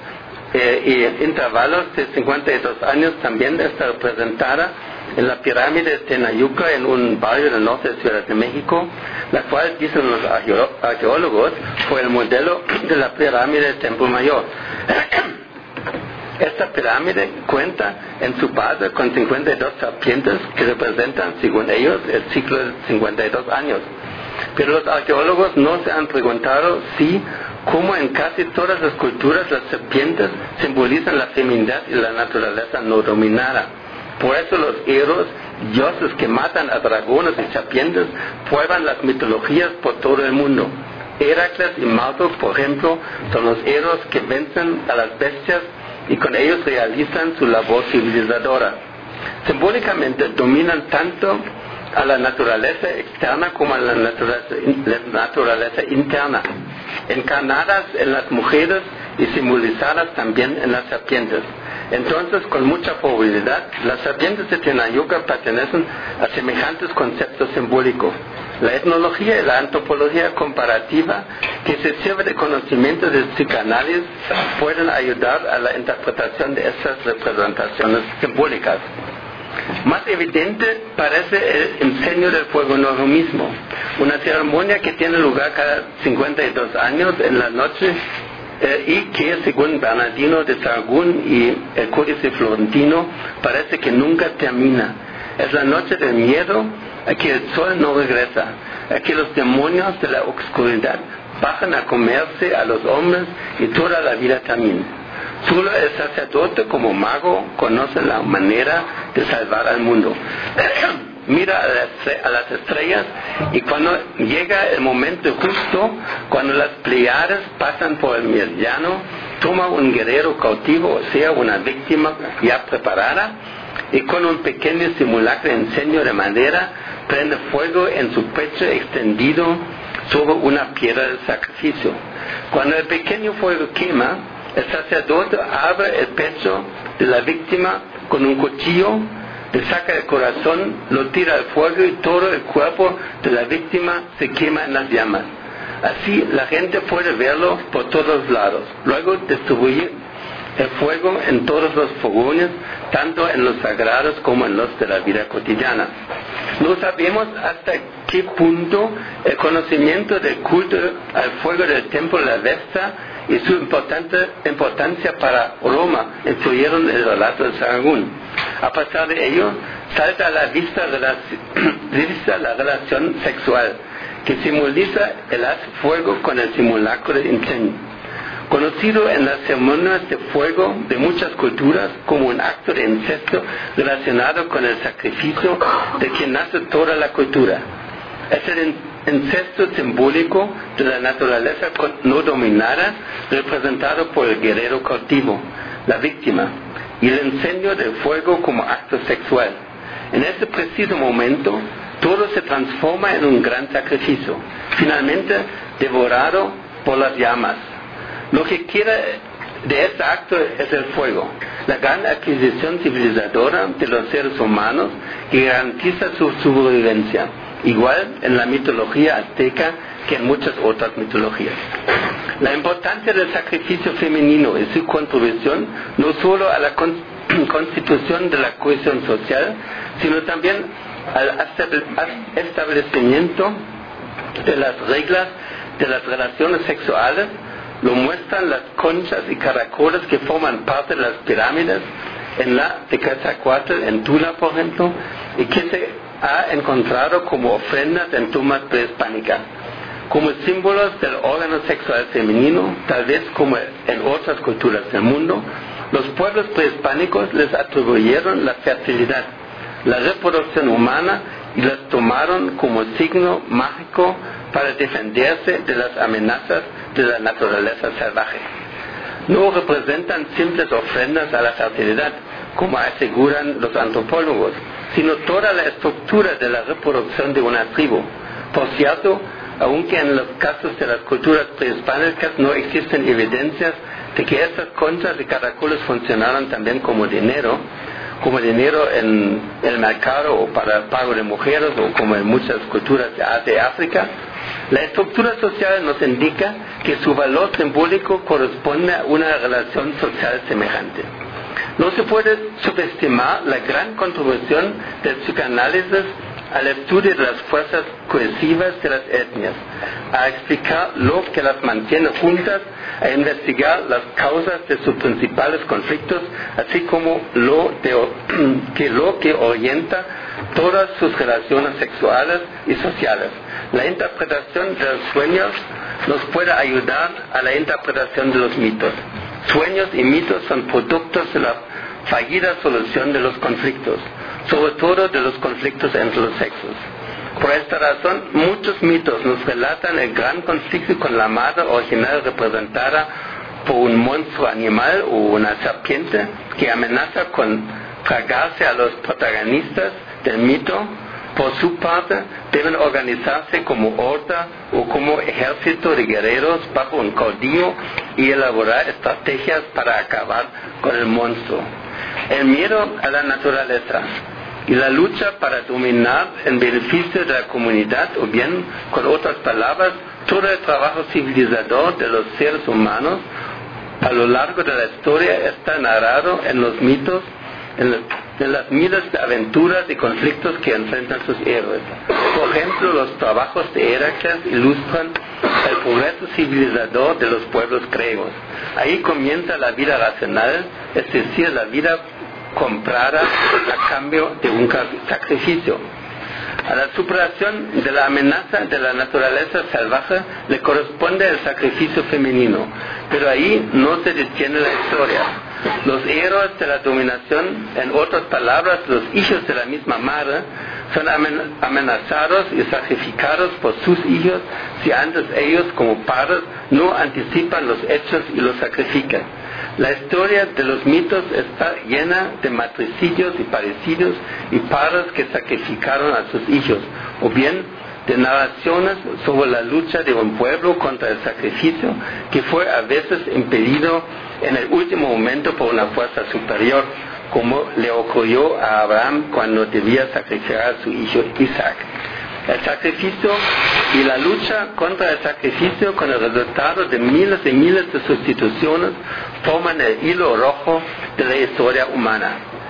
y intervalos de 52 años también está representada en la pirámide de Tenayuca, en un barrio del norte de Ciudad de México, la cual, dicen los arqueólogos, fue el modelo de la pirámide del Templo Mayor. Esta pirámide cuenta en su base con 52 serpientes que representan, según ellos, el ciclo de 52 años. Pero los arqueólogos no se han preguntado si, como en casi todas las culturas, las serpientes simbolizan la feminidad y la naturaleza no dominada. Por eso los héroes, dioses que matan a dragones y serpientes, prueban las mitologías por todo el mundo. Heracles y Marduk, por ejemplo, son los héroes que vencen a las bestias y con ellos realizan su labor civilizadora. Simbólicamente dominan tanto a la naturaleza externa como a la naturaleza interna, encarnadas en las mujeres y simbolizadas también en las serpientes. Entonces, con mucha probabilidad, las serpientes de Tenayuca pertenecen a semejantes conceptos simbólicos. La etnología y la antropología comparativa, que se sirve de conocimiento del psicoanálisis, pueden ayudar a la interpretación de estas representaciones simbólicas. Más evidente parece el incendio del fuego en oro mismo, una ceremonia que tiene lugar cada 52 años en la noche y que, según Bernardino de Sahagún y el Códice Florentino, parece que nunca termina. Es la noche del miedo, a que el sol no regresa, a que los demonios de la oscuridad bajan a comerse a los hombres y toda la vida también. Solo el sacerdote como mago conoce la manera de salvar al mundo. Mira a las estrellas y cuando llega el momento justo, cuando las Pleiades pasan por el meridiano, toma un guerrero cautivo, o sea, una víctima ya preparada, y con un pequeño simulacro de incendio de madera, prende fuego en su pecho extendido sobre una piedra de sacrificio. Cuando el pequeño fuego quema, el sacerdote abre el pecho de la víctima con un cuchillo, le saca el corazón, lo tira al fuego y todo el cuerpo de la víctima se quema en las llamas. Así la gente puede verlo por todos lados. Luego distribuye el fuego en todos los fogones, tanto en los sagrados como en los de la vida cotidiana. No sabemos hasta qué punto el conocimiento del culto al fuego del templo de la Vesta y su importancia para Roma influyeron el relato de Sahagún. A pesar de ello, salta a la vista la relación sexual, que simboliza el haz fuego con el simulacro de incendio. Conocido en las ceremonias de fuego de muchas culturas como un acto de incesto relacionado con el sacrificio de quien nace toda la cultura. Es el incesto simbólico de la naturaleza no dominada, representado por el guerrero cautivo, la víctima, y el incendio del fuego como acto sexual. En ese preciso momento, todo se transforma en un gran sacrificio, finalmente devorado por las llamas. Lo que queda de este acto es el fuego, la gran adquisición civilizadora de los seres humanos que garantiza su supervivencia, igual en la mitología azteca que en muchas otras mitologías. La importancia del sacrificio femenino y su contribución no solo a la constitución de la cohesión social, sino también al establecimiento de las reglas de las relaciones sexuales, lo muestran las conchas y caracoles que forman parte de las pirámides en la de Quetzalcóatl en Tula, por ejemplo, y que se ha encontrado como ofrendas en tumbas prehispánicas, como símbolos del órgano sexual femenino, tal vez como en otras culturas del mundo. Los pueblos prehispánicos les atribuyeron la fertilidad, la reproducción humana y las tomaron como signo mágico para defenderse de las amenazas de la naturaleza salvaje. No representan simples ofrendas a la fertilidad, como aseguran los antropólogos, sino toda la estructura de la reproducción de una tribu. Por cierto, aunque en los casos de las culturas prehispánicas no existen evidencias de que estas conchas y caracoles funcionaron también como dinero en el mercado o para el pago de mujeres o como en muchas culturas de Asia y África, la estructura social nos indica que su valor simbólico corresponde a una relación social semejante. No se puede subestimar la gran contribución del psicoanálisis al estudio de las fuerzas cohesivas de las etnias, a explicar lo que las mantiene juntas, a investigar las causas de sus principales conflictos, así como lo que orienta todas sus relaciones sexuales y sociales. La interpretación de los sueños nos puede ayudar a la interpretación de los mitos. Sueños y mitos son productos de la fallida solución de los conflictos, sobre todo de los conflictos entre los sexos. Por esta razón, muchos mitos nos relatan el gran conflicto con la madre original representada por un monstruo animal o una serpiente que amenaza con tragarse a los protagonistas del mito. Por su parte, deben organizarse como horda o como ejército de guerreros bajo un caudillo y elaborar estrategias para acabar con el monstruo. El miedo a la naturaleza y la lucha para dominar en beneficio de la comunidad, o bien, con otras palabras, todo el trabajo civilizador de los seres humanos a lo largo de la historia está narrado en los mitos, en las miles de aventuras y conflictos que enfrentan sus héroes. Por ejemplo, los trabajos de Heracles ilustran el progreso civilizador de los pueblos griegos. Ahí comienza la vida racional, es decir, la vida comprada a cambio de un sacrificio. A la superación de la amenaza de la naturaleza salvaje le corresponde el sacrificio femenino, pero ahí no se detiene la historia. Los héroes de la dominación, en otras palabras, los hijos de la misma madre, son amenazados y sacrificados por sus hijos si antes ellos, como padres, no anticipan los hechos y los sacrifican. La historia de los mitos está llena de matricidios y parecidos y padres que sacrificaron a sus hijos, o bien de narraciones sobre la lucha de un pueblo contra el sacrificio que fue a veces impedido en el último momento por una fuerza superior, como le ocurrió a Abraham cuando debía sacrificar a su hijo Isaac. El sacrificio y la lucha contra el sacrificio, con el resultado de miles y miles de sustituciones, forman el hilo rojo de la historia humana.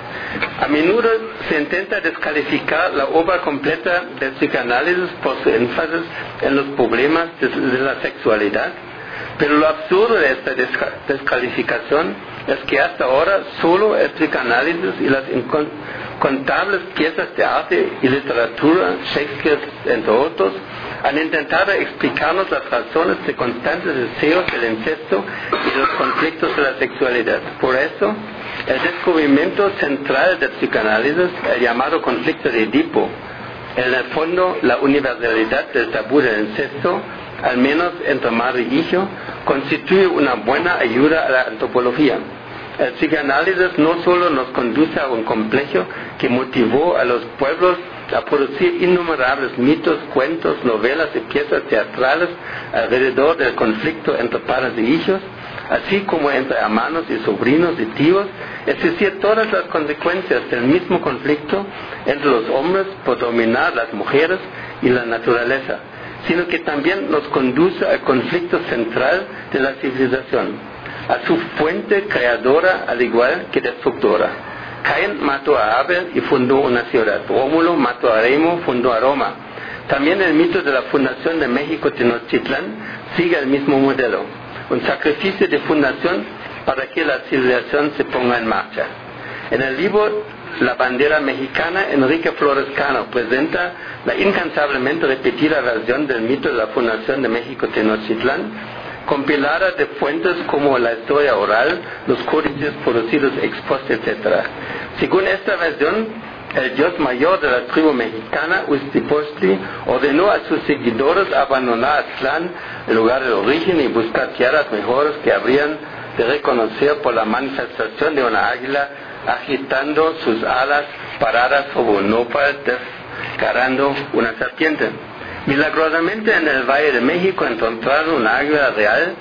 A menudo se intenta descalificar la obra completa del psicoanálisis por su énfasis en los problemas de la sexualidad, pero lo absurdo de esta descalificación es que hasta ahora solo el psicoanálisis y las incontables piezas de arte y literatura, Shakespeare entre otros, han intentado explicarnos las razones de constantes deseos del incesto y los conflictos de la sexualidad. Por eso, el descubrimiento central del psicoanálisis, el llamado conflicto de Edipo, en el fondo la universalidad del tabú del incesto, al menos entre madre y hijo, constituye una buena ayuda a la antropología. El psicoanálisis no solo nos conduce a un complejo que motivó a los pueblos a producir innumerables mitos, cuentos, novelas y piezas teatrales alrededor del conflicto entre padres y hijos, así como entre hermanos y sobrinos y tíos, es decir, todas las consecuencias del mismo conflicto entre los hombres por dominar las mujeres y la naturaleza, sino que también nos conduce al conflicto central de la civilización, a su fuente creadora al igual que destructora. Caín mató a Abel y fundó una ciudad. Rómulo mató a Remo, fundó a Roma. También el mito de la fundación de México Tenochtitlán sigue el mismo modelo, un sacrificio de fundación para que la civilización se ponga en marcha. En el libro La bandera mexicana, Enrique Flores Cano presenta la incansablemente repetida versión del mito de la fundación de México Tenochtitlán, compilada de fuentes como la historia oral, los códices producidos ex post, etc. Según esta versión, el dios mayor de la tribu mexicana, Huitzilopochtli, ordenó a sus seguidores abandonar Aztlán, el lugar de origen, y buscar tierras mejores que habrían de reconocer por la manifestación de una águila agitando sus alas paradas sobre un nopal, descarando una serpiente. Milagrosamente en el Valle de México encontraron una águila real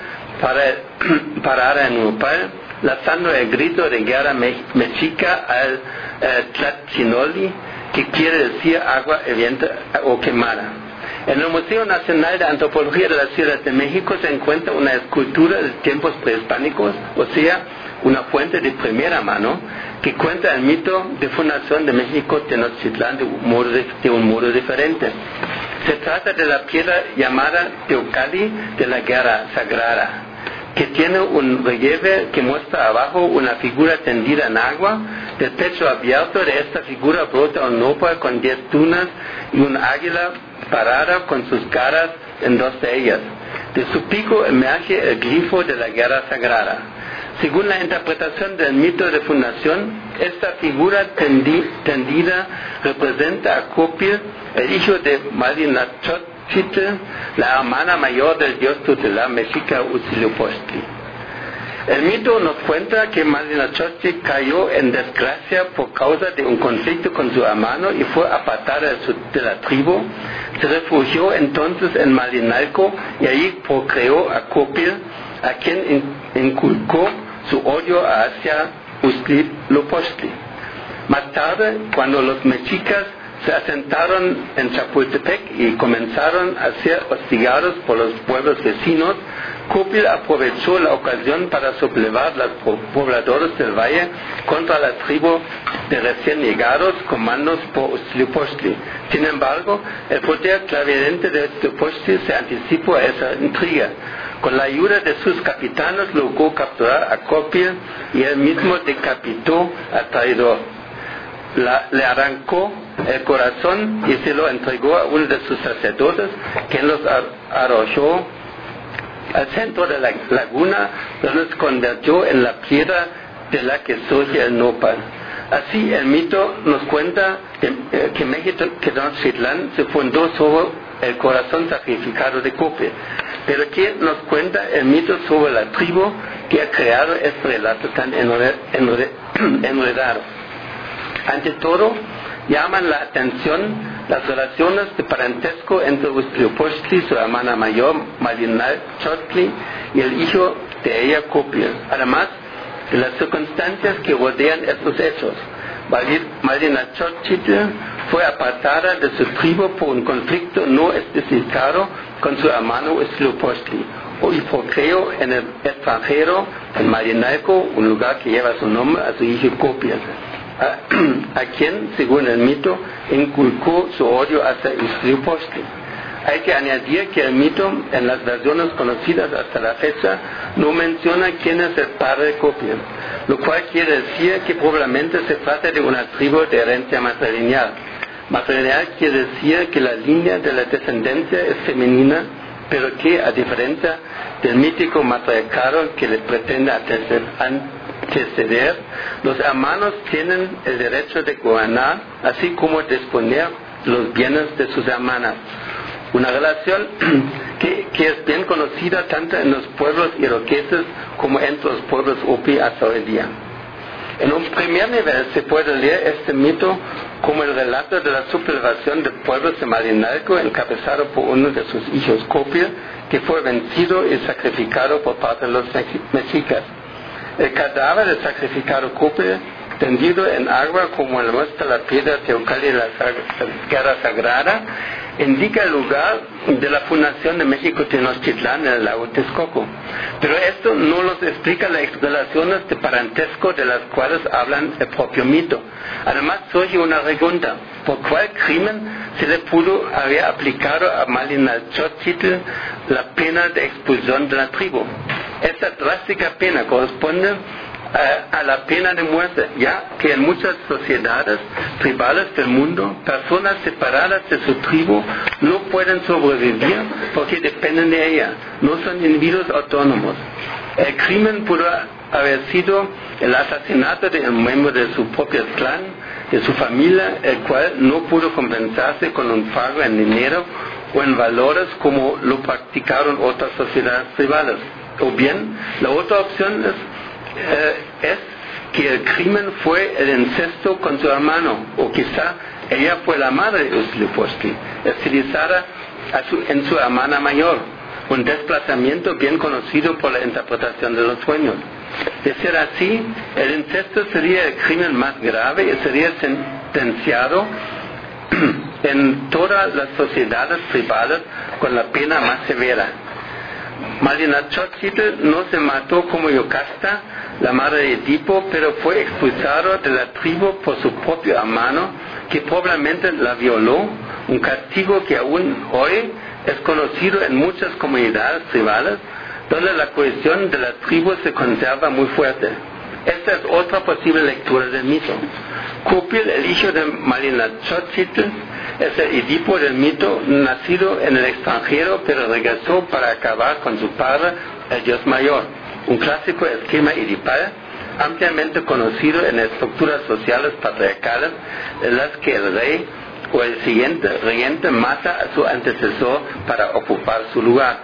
parada en un nopal, lanzando el grito de guerra mexica al Tlachinoli, que quiere decir agua hirviente o quemada. En el Museo Nacional de Antropología de la Ciudad de México se encuentra una escultura de tiempos prehispánicos, o sea, una fuente de primera mano, que cuenta el mito de fundación de México Tenochtitlán de un modo diferente. Se trata de la piedra llamada Teocalli de la Guerra Sagrada, que tiene un relieve que muestra abajo una figura tendida en agua. Del pecho abierto de esta figura brota un nopal con 10 tunas y un águila parada con sus caras en 2 de ellas. De su pico emerge el glifo de la Guerra Sagrada. Según la interpretación del mito de fundación, esta figura tendida representa a Copil, el hijo de Malinalxochitl, la hermana mayor del dios tutelar mexica Huitzilopochtli. El mito nos cuenta que Malinalxochitl cayó en desgracia por causa de un conflicto con su hermano y fue apartada de la tribu. Se refugió entonces en Malinalco y allí procreó a Copil, a quien inculcó su odio hacia Huitzilopochtli. Más tarde, cuando los mexicas se asentaron en Chapultepec y comenzaron a ser hostigados por los pueblos vecinos, Copil aprovechó la ocasión para sublevar a los pobladores del valle contra la tribu de recién llegados comandos por Huitzilopochtli. Sin embargo, el poder clarividente de Huitzilopochtli se anticipó a esa intriga. Con la ayuda de sus capitanes logró capturar a Copil y él mismo decapitó al traidor. Le arrancó el corazón y se lo entregó a uno de sus sacerdotes, quien los arrojó al centro de la laguna, donde se convirtió en la piedra de la que surge el nopal. Así el mito nos cuenta que México Tenochtitlán se fundó sobre el corazón sacrificado de Copil. Pero ¿qué nos cuenta el mito sobre la tribu que ha creado este relato tan enredado? Ante todo, llaman la atención las relaciones de parentesco entre Huitzilopochtli, su hermana mayor, Malinalxochitl, y el hijo de ella, Copil. Además de las circunstancias que rodean estos hechos, Malinalxochitl fue apartada de su tribu por un conflicto no especificado con su hermano Huitzilopochtli, y procreó en el extranjero, en Malinalco, un lugar que lleva su nombre, a su hijo Copil, a quien, según el mito, inculcó su odio hacia Huitzilopochtli. Hay que añadir que el mito, en las versiones conocidas hasta la fecha, no menciona quién es el padre de Copil, lo cual quiere decir que probablemente se trata de una tribu de herencia matrilineal. Matrilineal quiere decir que la línea de la descendencia es femenina, pero que, a diferencia del mítico matriarcado que les pretende anteceder, los hermanos tienen el derecho de gobernar, así como disponer los bienes de sus hermanas. Una relación que es bien conocida tanto en los pueblos iroqueses como entre los pueblos hopi hasta hoy día. En un primer nivel se puede leer este mito como el relato de la sublevación de pueblos de Malinalco, encabezado por uno de sus hijos, Copil, que fue vencido y sacrificado por parte de los mexicas. El cadáver del sacrificado Copil, tendido en agua como lo muestra la piedra Teocalli de la Guerra Sagrada, indica el lugar de la fundación de México Tenochtitlán en el lago Texcoco. Pero esto no nos explica las relaciones de parentesco de las cuales hablan el propio mito. Además surge una pregunta: ¿por cuál crimen se le pudo haber aplicado a Malinalxochitl la pena de expulsión de la tribu? Esta drástica pena corresponde a la pena de muerte, ya que en muchas sociedades tribales del mundo, personas separadas de su tribu no pueden sobrevivir porque dependen de ella, no son individuos autónomos. El crimen pudo haber sido el asesinato de un miembro de su propio clan, de su familia, el cual no pudo compensarse con un pago en dinero o en valores como lo practicaron otras sociedades tribales. O bien, la otra opción es que el crimen fue el incesto con su hermano, o quizá ella fue la madre de Huitzilopochtli, estilizada en su hermana mayor, un desplazamiento bien conocido por la interpretación de los sueños. De ser así, el incesto sería el crimen más grave y sería sentenciado en todas las sociedades tribales con la pena más severa. Malinachotzitl no se mató como Yocasta, la madre de Edipo, pero fue expulsado de la tribu por su propio hermano, que probablemente la violó, un castigo que aún hoy es conocido en muchas comunidades tribales, donde la cohesión de la tribu se conserva muy fuerte. Esta es otra posible lectura del mito. Copil, el hijo de Malinachotzitl, es el Edipo del mito, nacido en el extranjero, pero regresó para acabar con su padre, el dios mayor. Un clásico esquema edipal, ampliamente conocido en estructuras sociales patriarcales, en las que el rey o el siguiente regente mata a su antecesor para ocupar su lugar.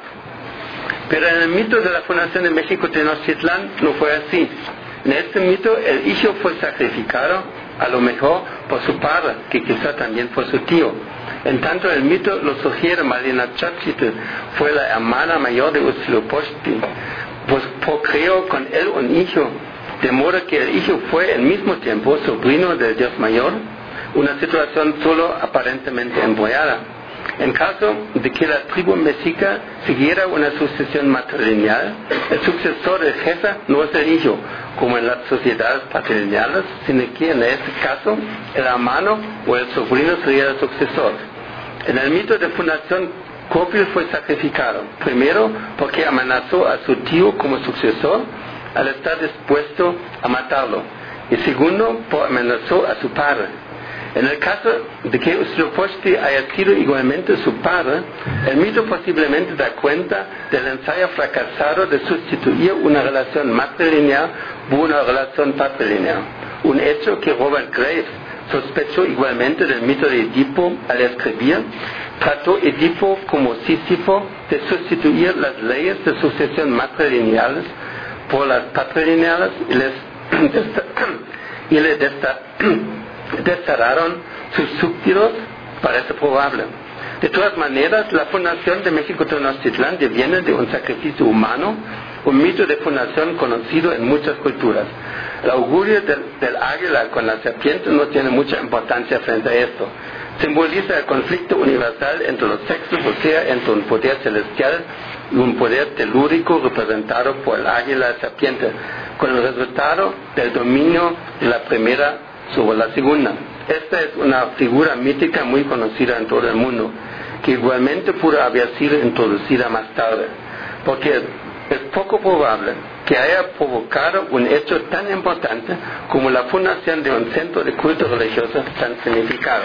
Pero en el mito de la fundación de México Tenochtitlán no fue así. En este mito el hijo fue sacrificado, a lo mejor por su padre, que quizá también fue su tío. En tanto el mito lo sugiere Malinachotzitl fue la hermana mayor de Huitzilopochtli, pues procreó con él un hijo, de modo que el hijo fue al mismo tiempo sobrino del dios mayor, una situación solo aparentemente embrollada. En caso de que la tribu mexica siguiera una sucesión matrilineal, el sucesor del jefe no es el hijo, como en las sociedades patrilineales, sino que en este caso el hermano o el sobrino sería el sucesor. En el mito de fundación, Copil fue sacrificado, primero porque amenazó a su tío como sucesor al estar dispuesto a matarlo, y segundo, por amenazó a su padre. En el caso de que Huitzilopochtli haya sido igualmente su padre, el mito posiblemente da cuenta del ensayo fracasado de sustituir una relación matrilineal por una relación patrilineal, un hecho que Robert Graves sospechó igualmente del mito de Edipo al escribir. Trató Edipo como Sísifo de sustituir las leyes de sucesión matrilineales por las patrilineales y le desterraron sus súbditos. Parece probable. De todas maneras, la fundación de México Tenochtitlán deviene de un sacrificio humano, un mito de fundación conocido en muchas culturas. El augurio del águila con la serpiente no tiene mucha importancia frente a esto. Simboliza el conflicto universal entre los sexos, o sea, entre un poder celestial y un poder telúrico representado por el águila serpiente, con el resultado del dominio de la primera sobre la segunda. Esta es una figura mítica muy conocida en todo el mundo, que igualmente pudo haber sido introducida más tarde, porque es poco probable que haya provocado un hecho tan importante como la fundación de un centro de culto religioso tan significado.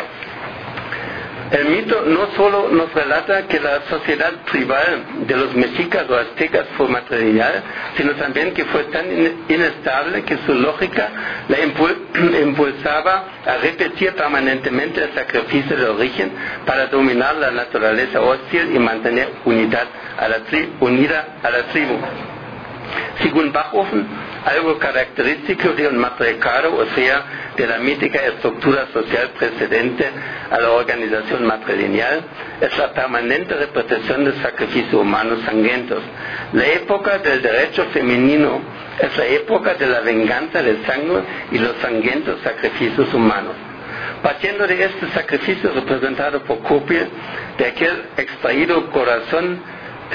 El mito no solo nos relata que la sociedad tribal de los mexicas o aztecas fue matrilineal, sino también que fue tan inestable que su lógica la impulsaba a repetir permanentemente el sacrificio de origen para dominar la naturaleza hostil y mantener unida a la tribu. Según Bachhofen, algo característico de un matriarcado, o sea, de la mítica estructura social precedente a la organización matrilineal, es la permanente repetición de sacrificios humanos sangrientos. La época del derecho femenino es la época de la venganza del sangre y los sangrientos sacrificios humanos. Partiendo de este sacrificio representado por Copil, de aquel extraído corazón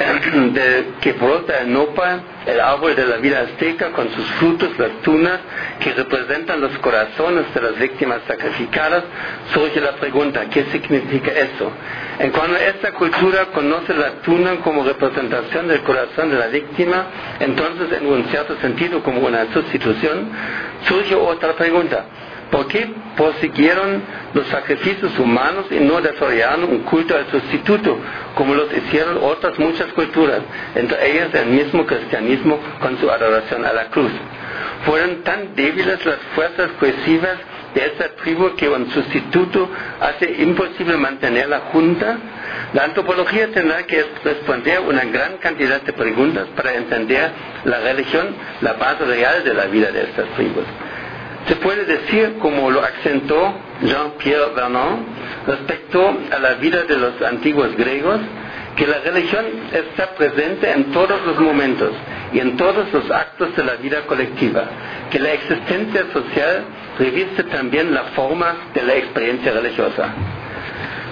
que brota el nopal, el árbol de la vida azteca con sus frutos, las tunas, que representan los corazones de las víctimas sacrificadas, surge la pregunta, ¿qué significa eso? En cuanto esta cultura conoce la tuna como representación del corazón de la víctima, entonces en un cierto sentido como una sustitución, surge otra pregunta. ¿Por qué prosiguieron los sacrificios humanos y no desarrollaron un culto al sustituto, como los hicieron otras muchas culturas, entre ellas el mismo cristianismo con su adoración a la cruz? Fueron tan débiles las fuerzas cohesivas de esta tribu que un sustituto hace imposible mantener la junta. La antropología tendrá que responder una gran cantidad de preguntas para entender la religión, la base real de la vida de estas tribus. Se puede decir, como lo acentuó Jean-Pierre Vernant respecto a la vida de los antiguos griegos, que la religión está presente en todos los momentos y en todos los actos de la vida colectiva, que la existencia social reviste también la forma de la experiencia religiosa.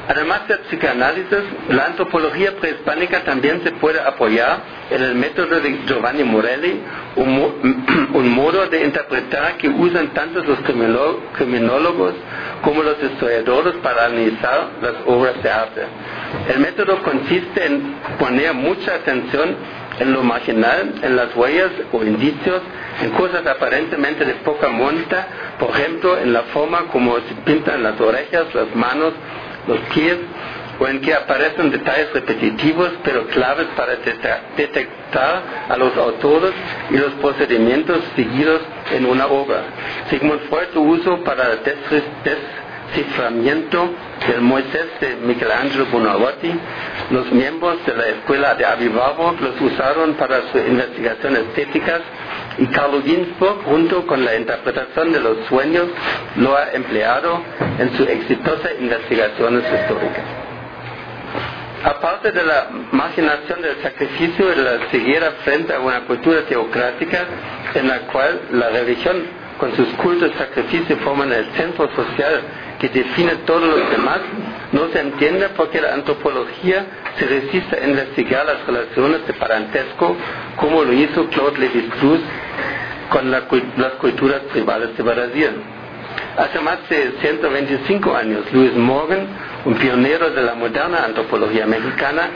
Además del psicoanálisis, la antropología prehispánica también se puede apoyar en el método de Giovanni Morelli, un modo de interpretar que usan tanto los criminólogos como los historiadores para analizar las obras de arte. El método consiste en poner mucha atención en lo marginal, en las huellas o indicios, en cosas aparentemente de poca monta, por ejemplo, en la forma como se pintan las orejas, las manos, los pies, o en que aparecen detalles repetitivos pero claves para detectar a los autores y los procedimientos seguidos en una obra. Sigmund Freud lo usó para el desciframiento del Moisés de Michelangelo Buonarroti. Los miembros de la escuela de Avivarvo los usaron para sus investigaciones estéticas, y Carlo Ginzburg, junto con la interpretación de los sueños, lo ha empleado en sus exitosas investigaciones históricas. Aparte de la marginación del sacrificio y de la ceguera frente a una cultura teocrática en la cual la religión con sus cultos de sacrificio forman el centro social que define todos los demás, no se entiende por qué la antropología se resiste a investigar las relaciones de parentesco como lo hizo Claude Lévi-Strauss con las culturas tribales de Brasil. Hace más de 125 años, Louis Morgan, un pionero de la moderna antropología americana,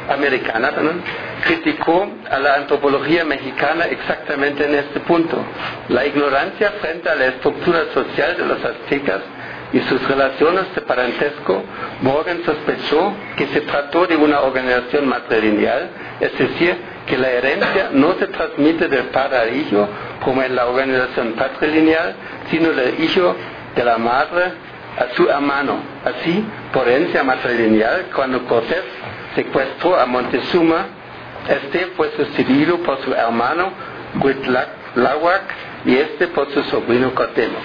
criticó a la antropología mexicana exactamente en este punto. La ignorancia frente a la estructura social de los aztecas y sus relaciones de parentesco. Morgan sospechó que se trató de una organización matrilineal, es decir, que la herencia no se transmite del padre al hijo como en la organización patrilineal, sino del hijo de la madre a su hermano. Así, por herencia matrilineal, cuando Cortés secuestró a Montezuma, este fue sucedido por su hermano Cuitláhuac y este por su sobrino Cuauhtémoc.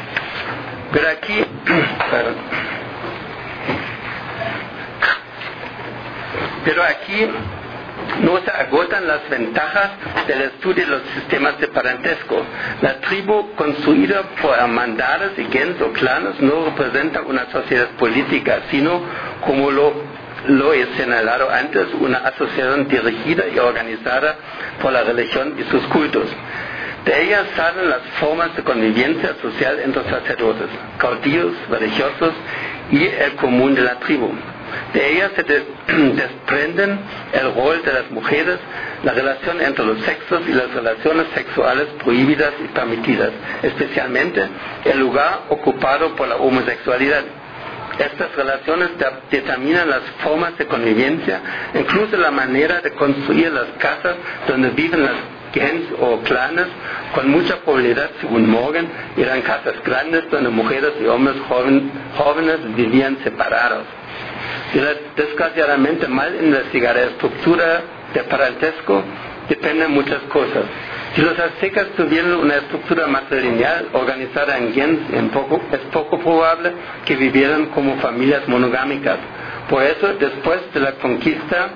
Pero aquí no se agotan las ventajas del estudio de los sistemas de parentesco. La tribu construida por hermandades y gens o clanes no representa una sociedad política, sino, como lo he señalado antes, una asociación dirigida y organizada por la religión y sus cultos. De ellas salen las formas de convivencia social entre sacerdotes, caudillos, religiosos y el común de la tribu. De ellas se desprenden el rol de las mujeres, la relación entre los sexos y las relaciones sexuales prohibidas y permitidas, especialmente el lugar ocupado por la homosexualidad. Estas relaciones determinan las formas de convivencia, incluso la manera de construir las casas donde viven las gens o clanes. Con mucha probabilidad, según Morgan, eran casas grandes donde mujeres y hombres jóvenes vivían separados. Desgraciadamente, mal investigar la estructura de parentesco depende de muchas cosas. Si los aztecas tuvieron una estructura matrilineal organizada en gens, es poco probable que vivieran como familias monogámicas. Por eso, después de la conquista,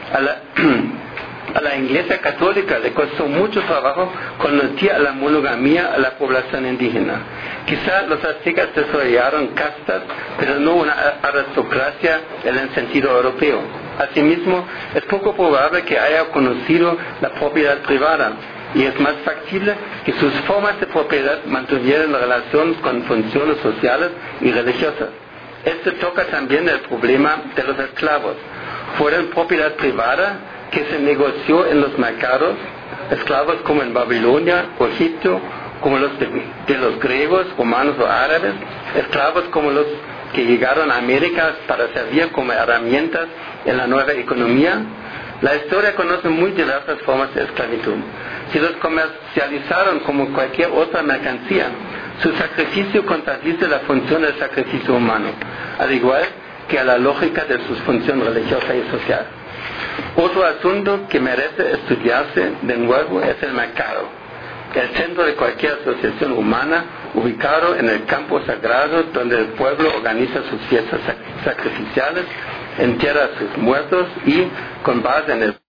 a la Iglesia Católica le costó mucho trabajo convertir a la monogamía a la población indígena. Quizá los aztecas desarrollaron castas, pero no una aristocracia en el sentido europeo. Asimismo, es poco probable que haya conocido la propiedad privada, y es más factible que sus formas de propiedad mantuvieran relación con funciones sociales y religiosas. Esto toca también el problema de los esclavos. Fueron propiedad privada que se negoció en los mercados, esclavos como en Babilonia o Egipto, como los de los griegos, romanos o árabes, esclavos como los que llegaron a América para servir como herramientas en la nueva economía. La historia conoce muy diversas formas de esclavitud. Si los comercializaron como cualquier otra mercancía, su sacrificio contradice la función del sacrificio humano, al igual que a la lógica de su función religiosa y social. Otro asunto que merece estudiarse de nuevo es el mercado, el centro de cualquier asociación humana, ubicado en el campo sagrado donde el pueblo organiza sus fiestas sacrificiales, entierra a sus muertos y, con base en el